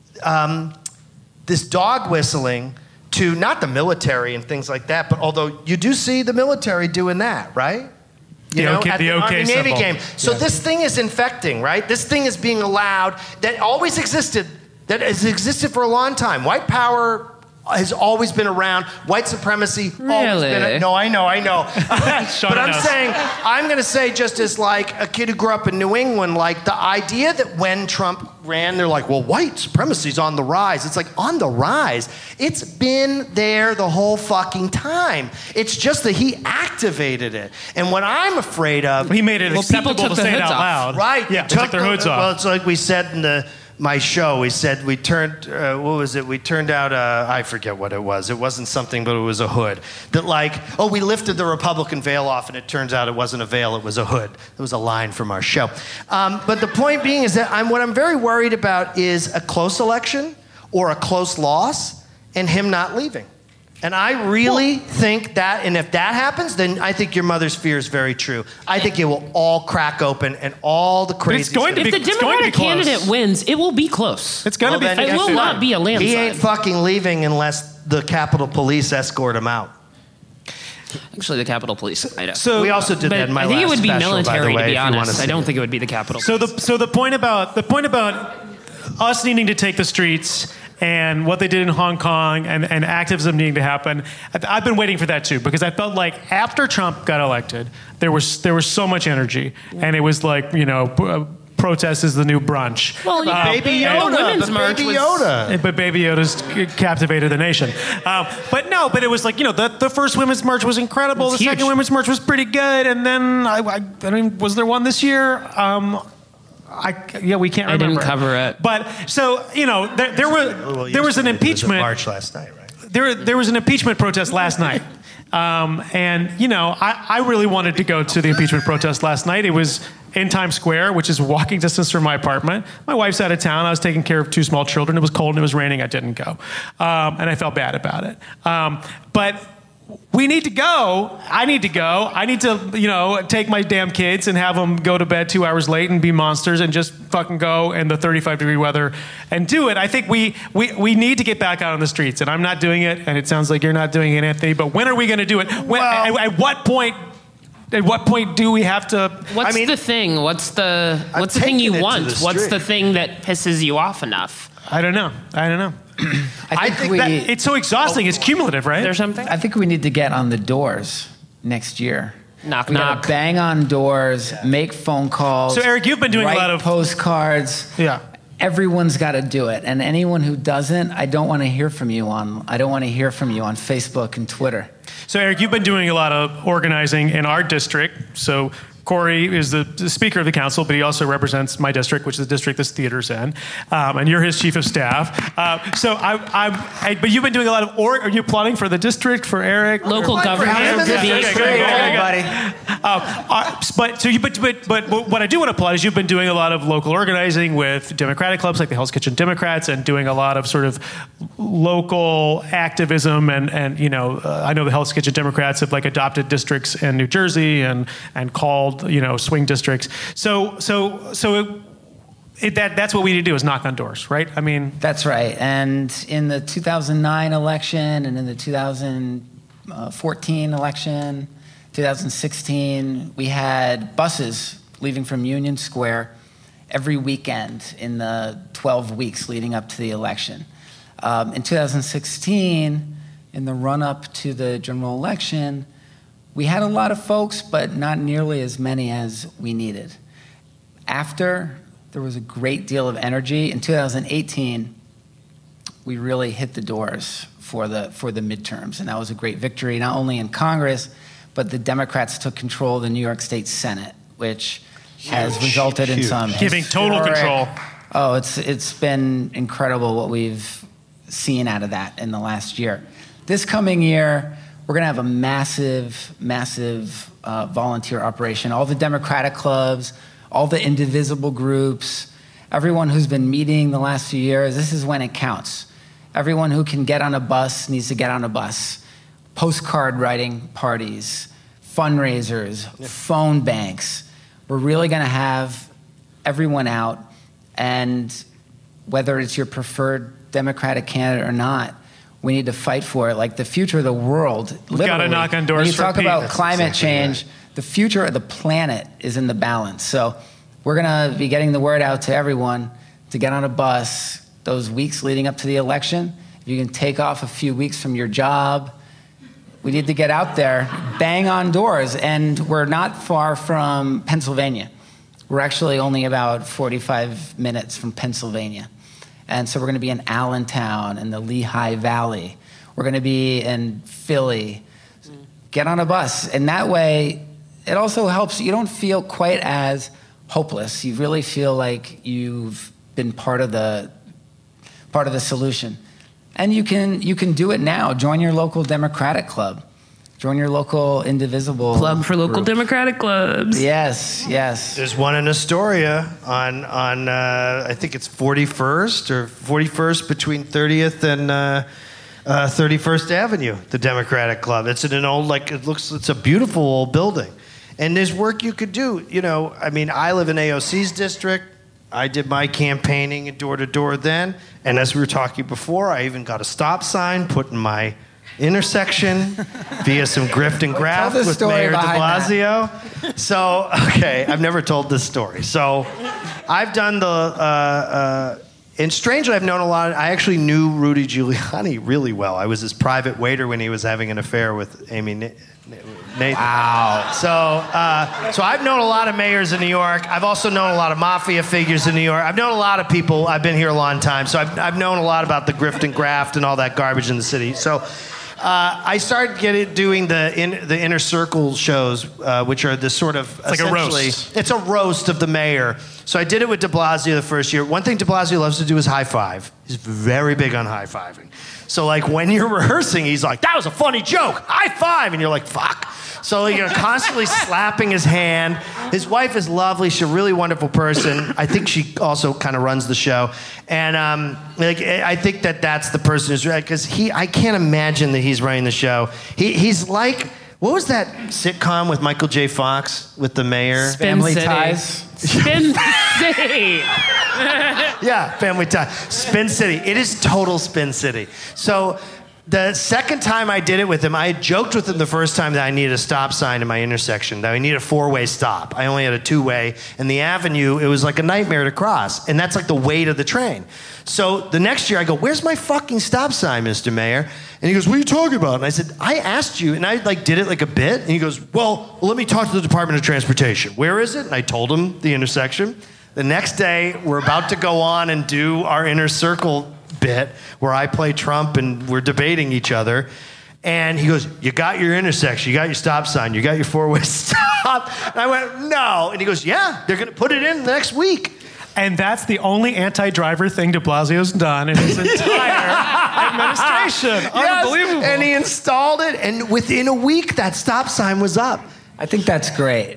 this dog whistling to not the military and things like that, but although you do see the military doing that, right? The OK Navy symbol. game. So this thing is infecting, right? This thing is being allowed, that always existed, that has existed for a long time. White power has always been around. White supremacy always been. No, I know. But I'm going to say, just as like a kid who grew up in New England, like the idea that when Trump ran, they're like, well, white supremacy's on the rise. It's like on the rise. It's been there the whole fucking time. It's just that he activated it. And what I'm afraid of, he made it acceptable to say it out loud. Right? Yeah, they took their hoods off. Well, it's like we said in my show, we said we turned, what was it? We turned out, I forget what it was. It wasn't something, but it was a hood. That like, we lifted the Republican veil off, and it turns out it wasn't a veil, it was a hood. It was a line from our show. But the point being is that what I'm very worried about is a close election or a close loss and him not leaving. And I really think that, and if that happens, then I think your mother's fear is very true. I think it will all crack open and all the crazy. If the Democratic candidate wins, it will be close. It's going to be. It will not be a landslide. He ain't fucking leaving unless the Capitol Police escort him out. Actually, the Capitol Police. I know. So we also did that in my last I think it would be special, military, by the way, to be honest. I don't it. think it would be the Capitol. So the point about us needing to take the streets and what they did in Hong Kong and activism needing to happen, I've been waiting for that too, because I felt like after Trump got elected, there was so much energy, and it was like, protest is the new brunch. Well, Baby Yoda. But Baby Yoda's captivated the nation. But it was like, the first Women's March was incredible. The second Women's March was pretty good. And then, I mean, was there one this year? We can't remember. I didn't cover it. But so, there was an impeachment. March last night, right? There was an impeachment protest last night. I really wanted to go to the impeachment protest last night. It was in Times Square, which is walking distance from my apartment. My wife's out of town. I was taking care of 2 small children. It was cold and it was raining. I didn't go. And I felt bad about it. But we need to go. I need to go. I need to, take my damn kids and have them go to bed 2 hours late and be monsters and just fucking go in the 35-degree weather and do it. I think we need to get back out on the streets, and I'm not doing it, and it sounds like you're not doing it, Anthony, but when are we going to do it? At what point do we have to... What's the thing? What's the thing you want? What's the thing that pisses you off enough? I don't know. I think that it's so exhausting. It's cumulative, right? There's something. I think we need to get on the doors next year. Knock, We gotta knock. bang on doors, make phone calls. So, Eric, you've been doing a write lot of- postcards. Yeah. Everyone's got to do it, and anyone who doesn't, I don't want to hear from you on Facebook and Twitter. So, Eric, you've been doing a lot of organizing in our district. So, Corey is the Speaker of the Council, but he also represents my district, which is the district this theater's in, and you're his Chief of Staff. But you've been doing a lot of are you plotting for the district, for Eric? Local government. Everybody. But what I do want to applaud is you've been doing a lot of local organizing with Democratic clubs like the Hell's Kitchen Democrats, and doing a lot of sort of local activism. And I know the Hell's Kitchen Democrats have like adopted districts in New Jersey and called swing districts. That's what we need to do, is knock on doors, right? I mean, That's right. And in the 2009 election and in the 2014 election, 2016, we had buses leaving from Union Square every weekend in the 12 weeks leading up to the election. In 2016, in the run-up to the general election, we had a lot of folks, but not nearly as many as we needed. After, there was a great deal of energy. In 2018, we really hit the doors for the midterms, and that was a great victory, not only in Congress, but the Democrats took control of the New York State Senate, which has resulted in some Giving total control. Oh, it's been incredible what we've seen out of that in the last year. This coming year, we're going to have a massive volunteer operation. All the Democratic clubs, all the indivisible groups, everyone who's been meeting the last few years, this is when it counts. Everyone who can get on a bus needs to get on a bus. Postcard writing parties, fundraisers, phone banks. We're really going to have everyone out, and whether it's your preferred Democratic candidate or not, we need to fight for it. Like the future of the world, We've got to knock on doors when you for talk Pete. about That's climate exactly change, the future of the planet is in the balance. So we're going to be getting the word out to everyone to get on a bus those weeks leading up to the election. If you can take off a few weeks from your job, we need to get out there, bang on doors. And we're not far from Pennsylvania. We're actually only about 45 minutes from Pennsylvania. And so we're going to be in Allentown and the Lehigh Valley. We're going to be in Philly. Get on a bus. And that way, it also helps. You don't feel quite as hopeless. You really feel like you've been part of the solution. And you can do it now. Join your local Democratic club. Join your local indivisible Plug for local group. Democratic clubs. Yes. There's one in Astoria on I think it's 41st between 30th and 31st Avenue, the Democratic Club. It's in an old, it's a beautiful old building. And there's work you could do. I live in AOC's district. I did my campaigning door to door then. And as we were talking before, I even got a stop sign put in my intersection via some grift and graft with Mayor de Blasio. So, okay, I've never told this story. So, I've done and strangely, I've known a lot. I actually knew Rudy Giuliani really well. I was his private waiter when he was having an affair with Amy Nathan. Wow. So I've known a lot of mayors in New York. I've also known a lot of mafia figures in New York. I've known a lot of people. I've been here a long time. So I've known a lot about the grift and graft and all that garbage in the city. So I started doing the inner circle shows, which are this sort of like a roast. It's a roast of the mayor. So I did it with de Blasio the first year. One thing de Blasio loves to do is high five. He's very big on high fiving. So like when you're rehearsing, he's like, "That was a funny joke, high five," and you're like, "Fuck." So you're constantly slapping his hand. His wife is lovely. She's a really wonderful person. I think she also kind of runs the show. And I think that's the person who's right, because I can't imagine that he's running the show. He's like, what was that sitcom with Michael J. Fox with the mayor? Family City. Ties. Spin City. Yeah, Family Ties. Spin City. It is total Spin City. So The second time I did it with him, I had joked with him the first time that I needed a stop sign in my intersection, that I needed a 4-way stop. I only had a 2-way, and the avenue, it was like a nightmare to cross, and that's like the weight of the train. So the next year I go, where's my fucking stop sign, Mr. Mayor? And he goes, what are you talking about? And I said, I asked you, and I like did it like a bit, and he goes, well, let me talk to the Department of Transportation. Where is it? And I told him the intersection. The next day, we're about to go on and do our inner circle bit where I play Trump and we're debating each other. And he goes, you got your intersection, you got your stop sign, you got your 4-way stop. And I went, no. And he goes, yeah, they're going to put it in next week. And that's the only anti-driver thing de Blasio's done in his entire administration. Yes, Unbelievable. and he installed it, and within a week, that stop sign was up. I think that's great.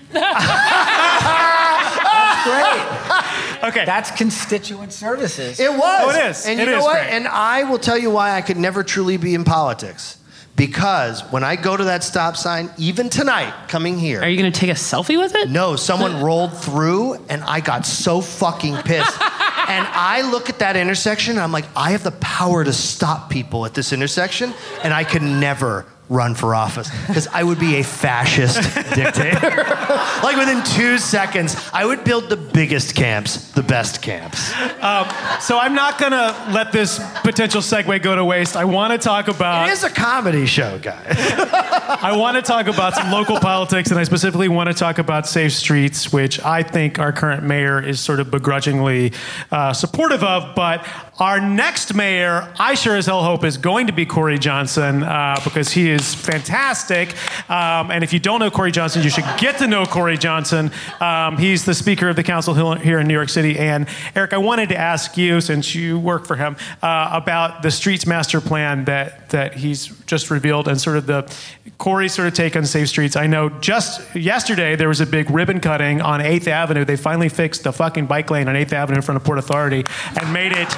Great. Okay. That's constituent services. It was. Oh, it is. And It you know is what? great. And I will tell you why I could never truly be in politics. Because when I go to that stop sign, even tonight, coming here. Are you going to take a selfie with it? No, someone rolled through, and I got so fucking pissed. And I look at that intersection, and I'm like, I have the power to stop people at this intersection, and I could never run for office because I would be a fascist dictator. Like within 2 seconds, I would build the biggest camps, the best camps. So I'm not going to let this potential segue go to waste. I want to talk about... It is a comedy show, guys. I want to talk about some local politics, and I specifically want to talk about Safe Streets, which I think our current mayor is sort of begrudgingly supportive of. But our next mayor, I sure as hell hope, is going to be Corey Johnson because he is fantastic. And if you don't know Corey Johnson, you should get to know Corey Johnson. He's the Speaker of the Council here in New York City. And Eric, I wanted to ask you, since you work for him, about the streets master plan that he's just revealed and sort of Corey's sort of take on Safe Streets. I know just yesterday there was a big ribbon cutting on 8th Avenue. They finally fixed the fucking bike lane on 8th Avenue in front of Port Authority and made it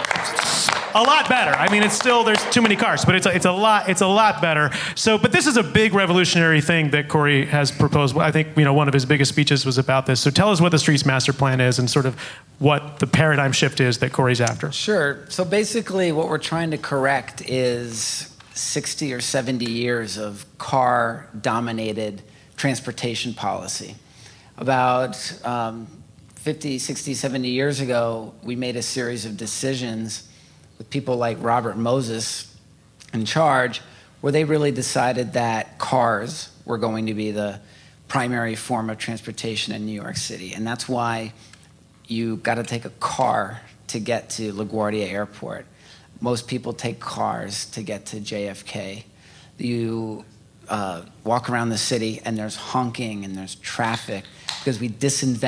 a lot better. I mean, it's still, there's too many cars, but it's a lot better. So, but this is a big revolutionary thing that Corey has proposed. I think, one of his biggest speeches was about this. So tell us what the Streets Master Plan is and sort of what the paradigm shift is that Corey's after. Sure. So basically what we're trying to correct is 60 or 70 years of car-dominated transportation policy. About 50, 60, 70 years ago, we made a series of decisions with people like Robert Moses in charge, where they really decided that cars were going to be the primary form of transportation in New York City. And that's why you got to take a car to get to LaGuardia Airport. Most people take cars to get to JFK. You walk around the city and there's honking and there's traffic because we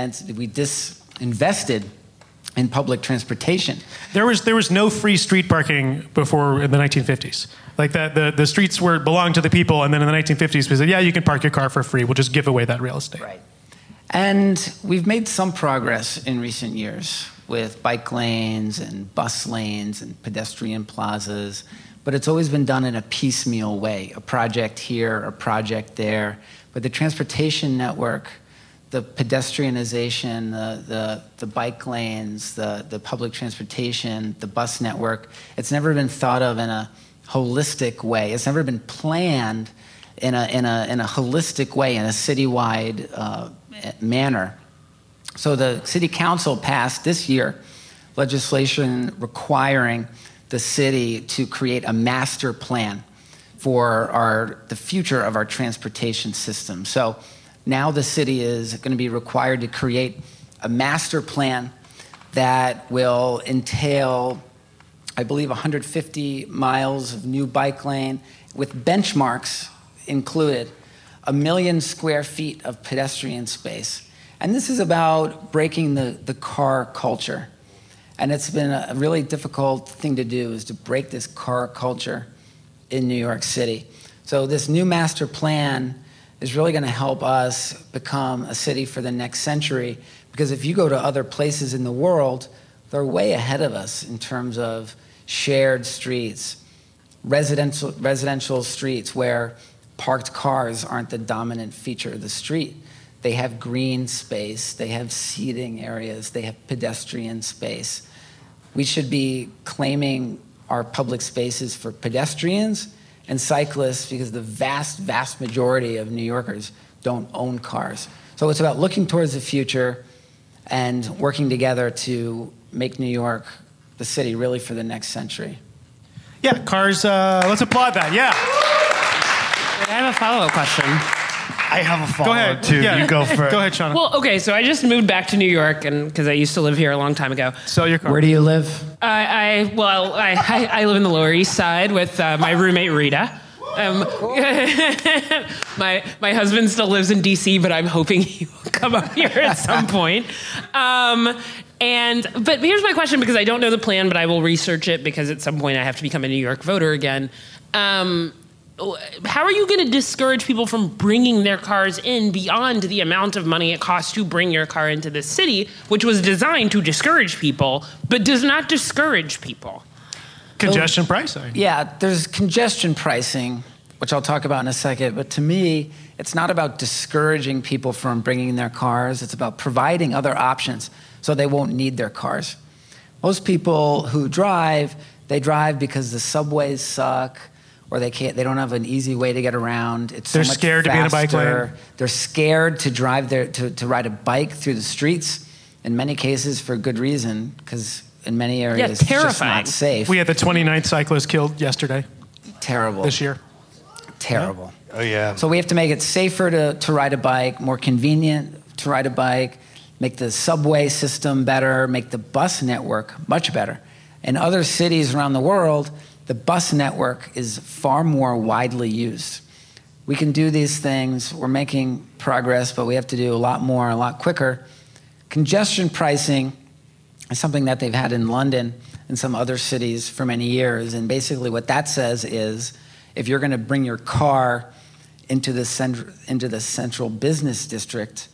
disinvested in public transportation. There was no free street parking before in the 1950s. Like the streets belonged to the people, and then in the 1950s we said, yeah, you can park your car for free. We'll just give away that real estate. Right. And we've made some progress in recent years with bike lanes and bus lanes and pedestrian plazas, but it's always been done in a piecemeal way, a project here, a project there. But the transportation network, the pedestrianization, the bike lanes, the public transportation, the bus network, it's never been thought of in a holistic way. It's never been planned in a holistic way, in a citywide manner. So the city council passed this year legislation requiring the city to create a master plan for the future of our transportation system. So now the city is going to be required to create a master plan that will entail, I believe, 150 miles of new bike lane with benchmarks included, 1 million square feet of pedestrian space. And this is about breaking the car culture. And it's been a really difficult thing to do, is to break this car culture in New York City. So this new master plan is really going to help us become a city for the next century, because if you go to other places in the world, they're way ahead of us in terms of shared streets, residential streets where parked cars aren't the dominant feature of the street. They have green space, they have seating areas, they have pedestrian space. We should be claiming our public spaces for pedestrians and cyclists, because the vast, vast majority of New Yorkers don't own cars. So it's about looking towards the future and working together to make New York the city really for the next century. Yeah, cars, let's applaud that, yeah. I have a follow-up question. I have a follow-up, Go ahead. too. Yeah. You go first. Go ahead, Shauna. Well, okay, so I just moved back to New York, and because I used to live here a long time ago. Sell your car. Where do you live? I live in the Lower East Side with my roommate Rita. My husband still lives in D.C., but I'm hoping he will come up here at some point. But here's my question, because I don't know the plan, but I will research it, because at some point I have to become a New York voter again. How are you going to discourage people from bringing their cars in beyond the amount of money it costs to bring your car into this city, which was designed to discourage people, but does not discourage people? Congestion pricing. Yeah, there's congestion pricing, which I'll talk about in a second. But to me, it's not about discouraging people from bringing their cars. It's about providing other options so they won't need their cars. Most people who drive, they drive because the subways suck, or they don't have an easy way to get around. They're scared to be in a bike lane. They're scared to drive to ride a bike through the streets, in many cases for good reason, because in many areas it's just not safe. We had the 29th cyclist killed yesterday. Terrible. This year. Terrible. Oh, yeah. So we have to make it safer to ride a bike, more convenient to ride a bike, make the subway system better, make the bus network much better. In other cities around the world, the bus network is far more widely used. We can do these things. We're making progress, but we have to do a lot more, a lot quicker. Congestion pricing is something that they've had in London and some other cities for many years. And basically what that says is, if you're going to bring your car into the central business district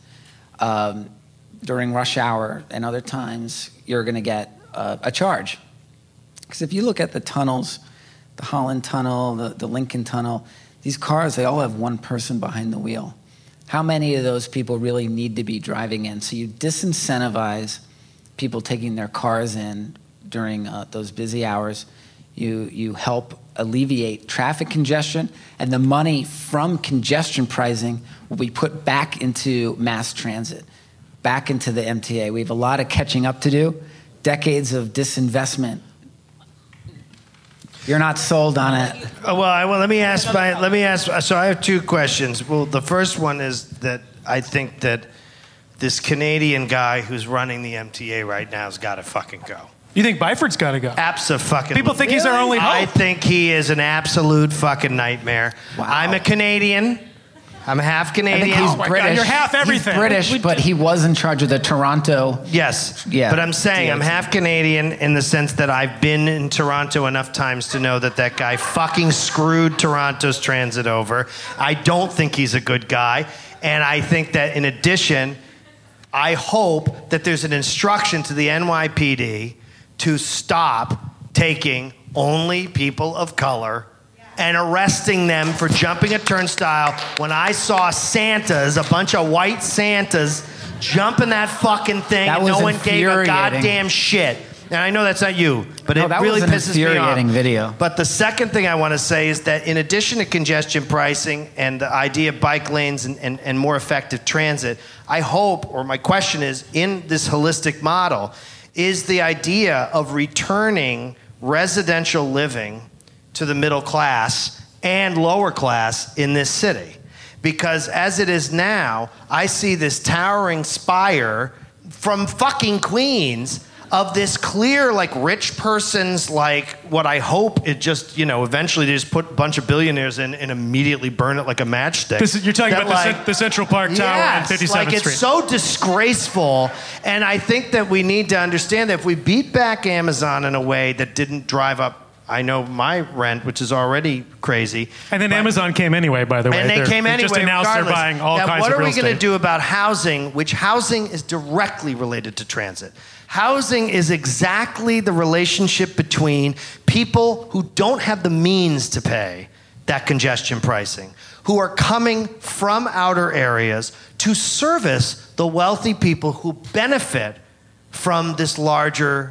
during rush hour and other times, you're going to get a charge. Because if you look at the tunnels, the Holland Tunnel, the Lincoln Tunnel, these cars, they all have one person behind the wheel. How many of those people really need to be driving in? So you disincentivize people taking their cars in during those busy hours. You help alleviate traffic congestion, and the money from congestion pricing will be put back into mass transit, back into the MTA. We have a lot of catching up to do, decades of disinvestment. You're not sold on it. Let me ask. So I have two questions. Well, the first one is that I think that this Canadian guy who's running the MTA right now has got to fucking go. You think Byford's got to go? Abso-fucking. People think he's our only hope. I think he is an absolute fucking nightmare. Wow. I'm a Canadian. I'm half Canadian. I think he's my British. God, you're half everything. He's British, but he was in charge of the Toronto. Yes. Yeah. But I'm saying I'm DOT. half Canadian in the sense that I've been in Toronto enough times to know that that guy fucking screwed Toronto's transit over. I don't think he's a good guy. And I think that in addition, I hope that there's an instruction to the NYPD to stop taking only people of color and arresting them for jumping a turnstile when I saw Santas, a bunch of white Santas, jumping that fucking thing That and was no one gave a infuriating. goddamn shit. And I know that's not you, but No, it that really was an pisses me off. infuriating video. But the second thing I want to say is that in addition to congestion pricing and the idea of bike lanes and more effective transit, I hope, or my question is, in this holistic model, is the idea of returning residential living to the middle class and lower class in this city. Because as it is now, I see this towering spire from fucking Queens of this clear, like, rich person's, like, what I hope it just, eventually they just put a bunch of billionaires in and immediately burn it like a matchstick. You're talking That, about the Central Park Tower on 57th like, Street. it's so disgraceful. And I think that we need to understand that if we beat back Amazon in a way that didn't drive up, I know, my rent, which is already crazy. And then Amazon came anyway, by the way. And they came anyway. Just announced regardless. they're buying all now, kinds what of are real we going to estate. do about housing, which housing is directly related to transit? Housing is exactly the relationship between people who don't have the means to pay that congestion pricing, who are coming from outer areas to service the wealthy people who benefit from this larger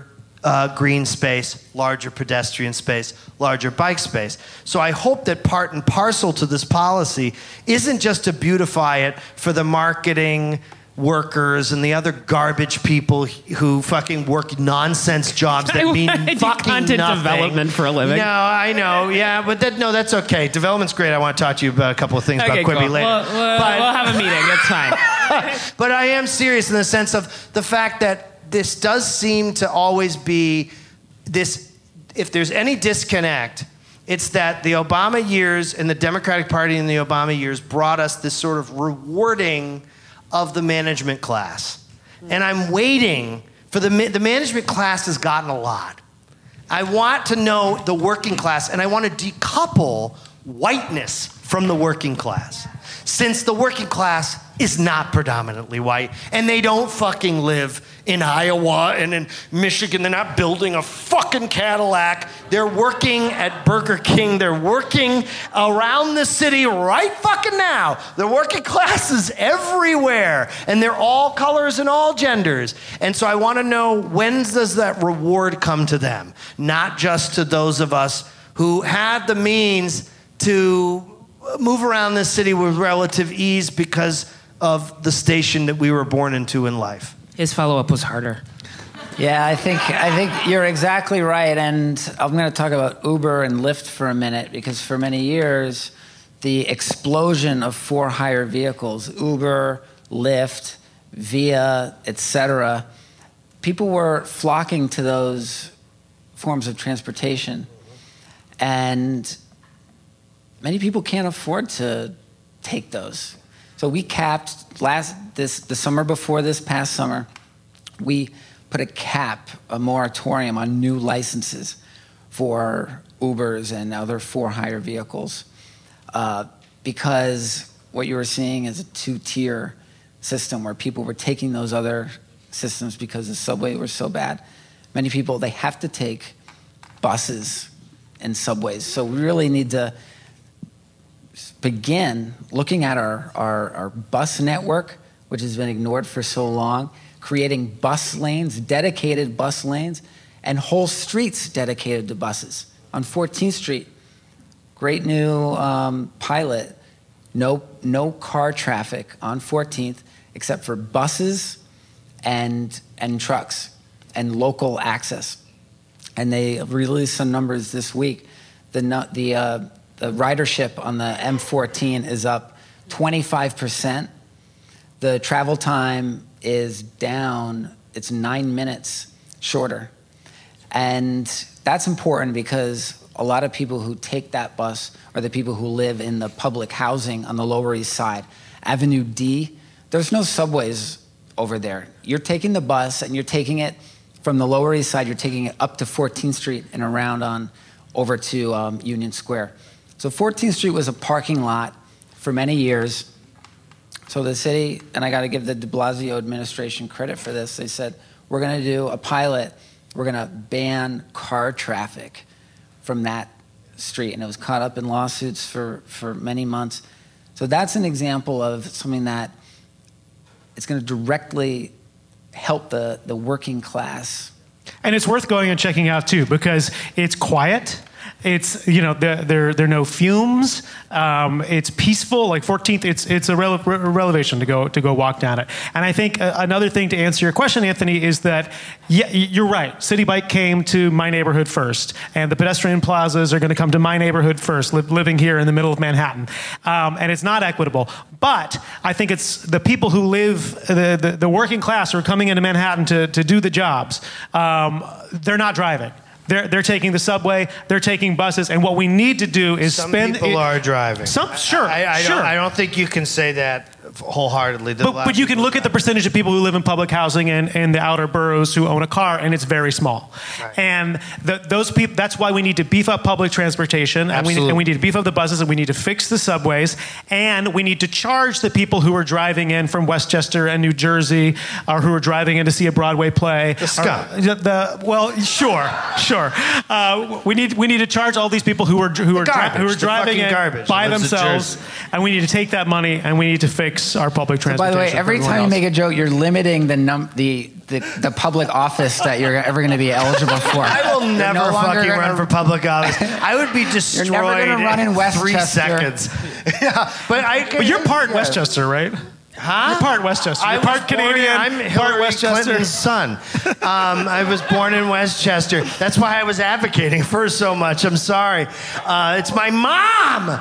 green space, larger pedestrian space, larger bike space. So I hope that part and parcel to this policy isn't just to beautify it for the marketing workers and the other garbage people who fucking work nonsense jobs that mean fucking content nothing. Development for a living. No, I know, yeah, but that's okay. Development's great. I want to talk to you about a couple of things about Quibi later. We'll have a meeting. It's fine. But I am serious in the sense of the fact that this does seem to always be this. If there's any disconnect, it's that the Obama years and the Democratic Party in the Obama years brought us this sort of rewarding of the management class. And I'm waiting for the management class has gotten a lot. I want to know the working class, and I want to decouple whiteness from the working class. Since the working class is not predominantly white, and they don't fucking live in Iowa and in Michigan. They're not building a fucking Cadillac. They're working at Burger King. They're working around the city right fucking now. The working class is everywhere, and they're all colors and all genders. And so I want to know, when does that reward come to them? Not just to those of us who had the means to move around this city with relative ease because of the station that we were born into in life. His follow-up was harder. Yeah, I think you're exactly right. And I'm going to talk about Uber and Lyft for a minute, because for many years, the explosion of for-hire vehicles, Uber, Lyft, Via, etc., people were flocking to those forms of transportation. And many people can't afford to take those. So we capped the summer before this past summer, we put a cap, a moratorium on new licenses for Ubers and other for-hire vehicles, because what you were seeing is a two-tier system where people were taking those other systems because the subway was so bad. Many people, they have to take buses and subways. So we really need to begin looking at our bus network, which has been ignored for so long, creating bus lanes, dedicated bus lanes, and whole streets dedicated to buses. On 14th Street, great new pilot, no car traffic on 14th except for buses and trucks and local access. And they released some numbers this week. The ridership on the M14 is up 25%. The travel time is down. It's 9 minutes shorter. And that's important because a lot of people who take that bus are the people who live in the public housing on the Lower East Side. Avenue D, there's no subways over there. You're taking the bus and you're taking it from the Lower East Side, you're taking it up to 14th Street and around over to Union Square. So 14th Street was a parking lot for many years. So the city, and I got to give the de Blasio administration credit for this, they said, we're going to do a pilot. We're going to ban car traffic from that street. And it was caught up in lawsuits for many months. So that's an example of something that it's going to directly help the working class. And it's worth going and checking out, too, because it's quiet. It's, there are no fumes. It's peaceful. Like 14th, it's a relevation to go walk down it. And I think another thing to answer your question, Anthony, is that, yeah, you're right. City Bike came to my neighborhood first, and the pedestrian plazas are going to come to my neighborhood first, living here in the middle of Manhattan. And it's not equitable. But I think it's the people who live, the working class who are coming into Manhattan to do the jobs, they're not driving. They're taking the subway, they're taking buses, and what we need to do is Some people are driving. Sure. I don't think you can say that wholeheartedly. But you can look at the percentage of people who live in public housing and the outer boroughs who own a car, and it's very small. Right. And those people, that's why we need to beef up public transportation, and we need to beef up the buses, and we need to fix the subways, and we need to charge the people who are driving in from Westchester and New Jersey, or who are driving in to see a Broadway play. The scum. Sure. We need to charge all these people who are driving in by themselves, and we need to take that money and we need to fix fix our public By transportation. the way, for every everyone time you else. make a joke, you're limiting the public office that you're ever going to be eligible for. I will You're never no longer fucking run gonna- for public office. I would be destroyed You're never gonna run in in 3 Westchester. seconds. Yeah, But you're part Westchester, right? Huh? You're part Westchester. You're part Canadian, I'm part Hillary Westchester. Clinton's son. I was born in Westchester. That's why I was advocating for so much. I'm sorry. It's my mom.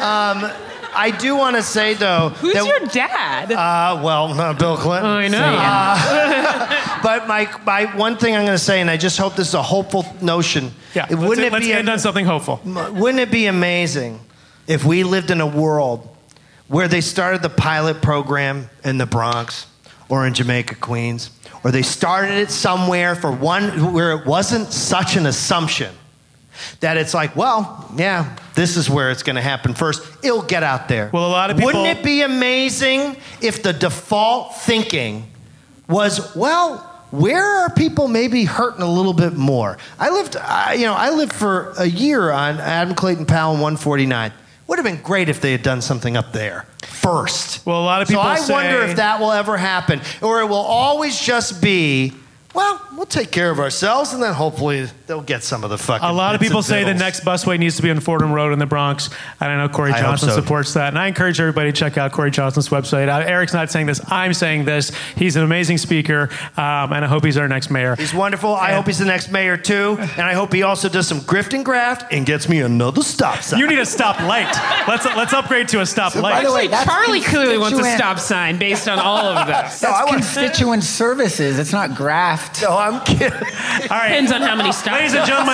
I do want to say, though. Who's your dad? Bill Clinton. I know. But my one thing I'm going to say, and I just hope this is a hopeful notion. Yeah, let's end on something hopeful. Wouldn't it be amazing if we lived in a world where they started the pilot program in the Bronx or in Jamaica, Queens, or they started it somewhere where it wasn't such an assumption that it's like, well, yeah, this is where it's going to happen first. It'll get out there. Well, a lot of people... Wouldn't it be amazing if the default thinking was, well, where are people maybe hurting a little bit more? I lived for a year on Adam Clayton Powell 149. Would have been great if they had done something up there first. Well, a lot of people So I wonder if that will ever happen, or it will always just be, well, we'll take care of ourselves, and then hopefully they'll get some of the fucking. A lot of bits people and say the diddles. next busway needs to be on Fordham Road in the Bronx, and I know Corey I hope Johnson so. supports that. And I encourage everybody to check out Corey Johnson's website. Eric's not saying this; I'm saying this. He's an amazing speaker, and I hope he's our next mayor. He's wonderful. I hope he's the next mayor too, and I hope he also does some grift and graft and gets me another stop sign. You need a stop light. Let's upgrade to a stop light. by the way, that's Charlie clearly wants a constituent- stop sign based on all of this. That's constituent services. It's not graft. No, I'm kidding. All right. Depends on how many stops. Ladies and gentlemen,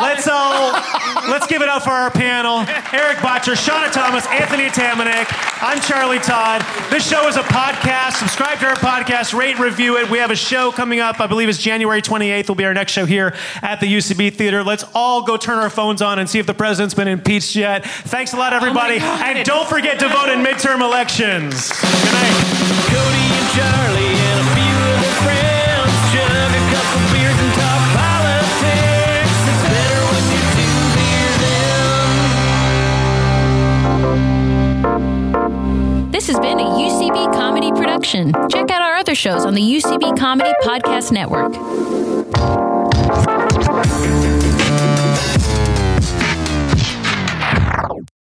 let's give it up for our panel. Eric Botcher, Shauna Thomas, Anthony Tamanik. I'm Charlie Todd. This show is a podcast. Subscribe to our podcast, rate, review it. We have a show coming up, I believe it's January 28th will be our next show here at the UCB Theater. Let's all go turn our phones on and see if the president's been impeached yet. Thanks a lot, everybody. And don't forget to vote in midterm elections. Good night. Cody and Charlie and a few other friends chug a couple beers and talk politics. It's better when you do hear them. This has been a UCB Comedy production. Check out our other shows on the UCB Comedy Podcast Network.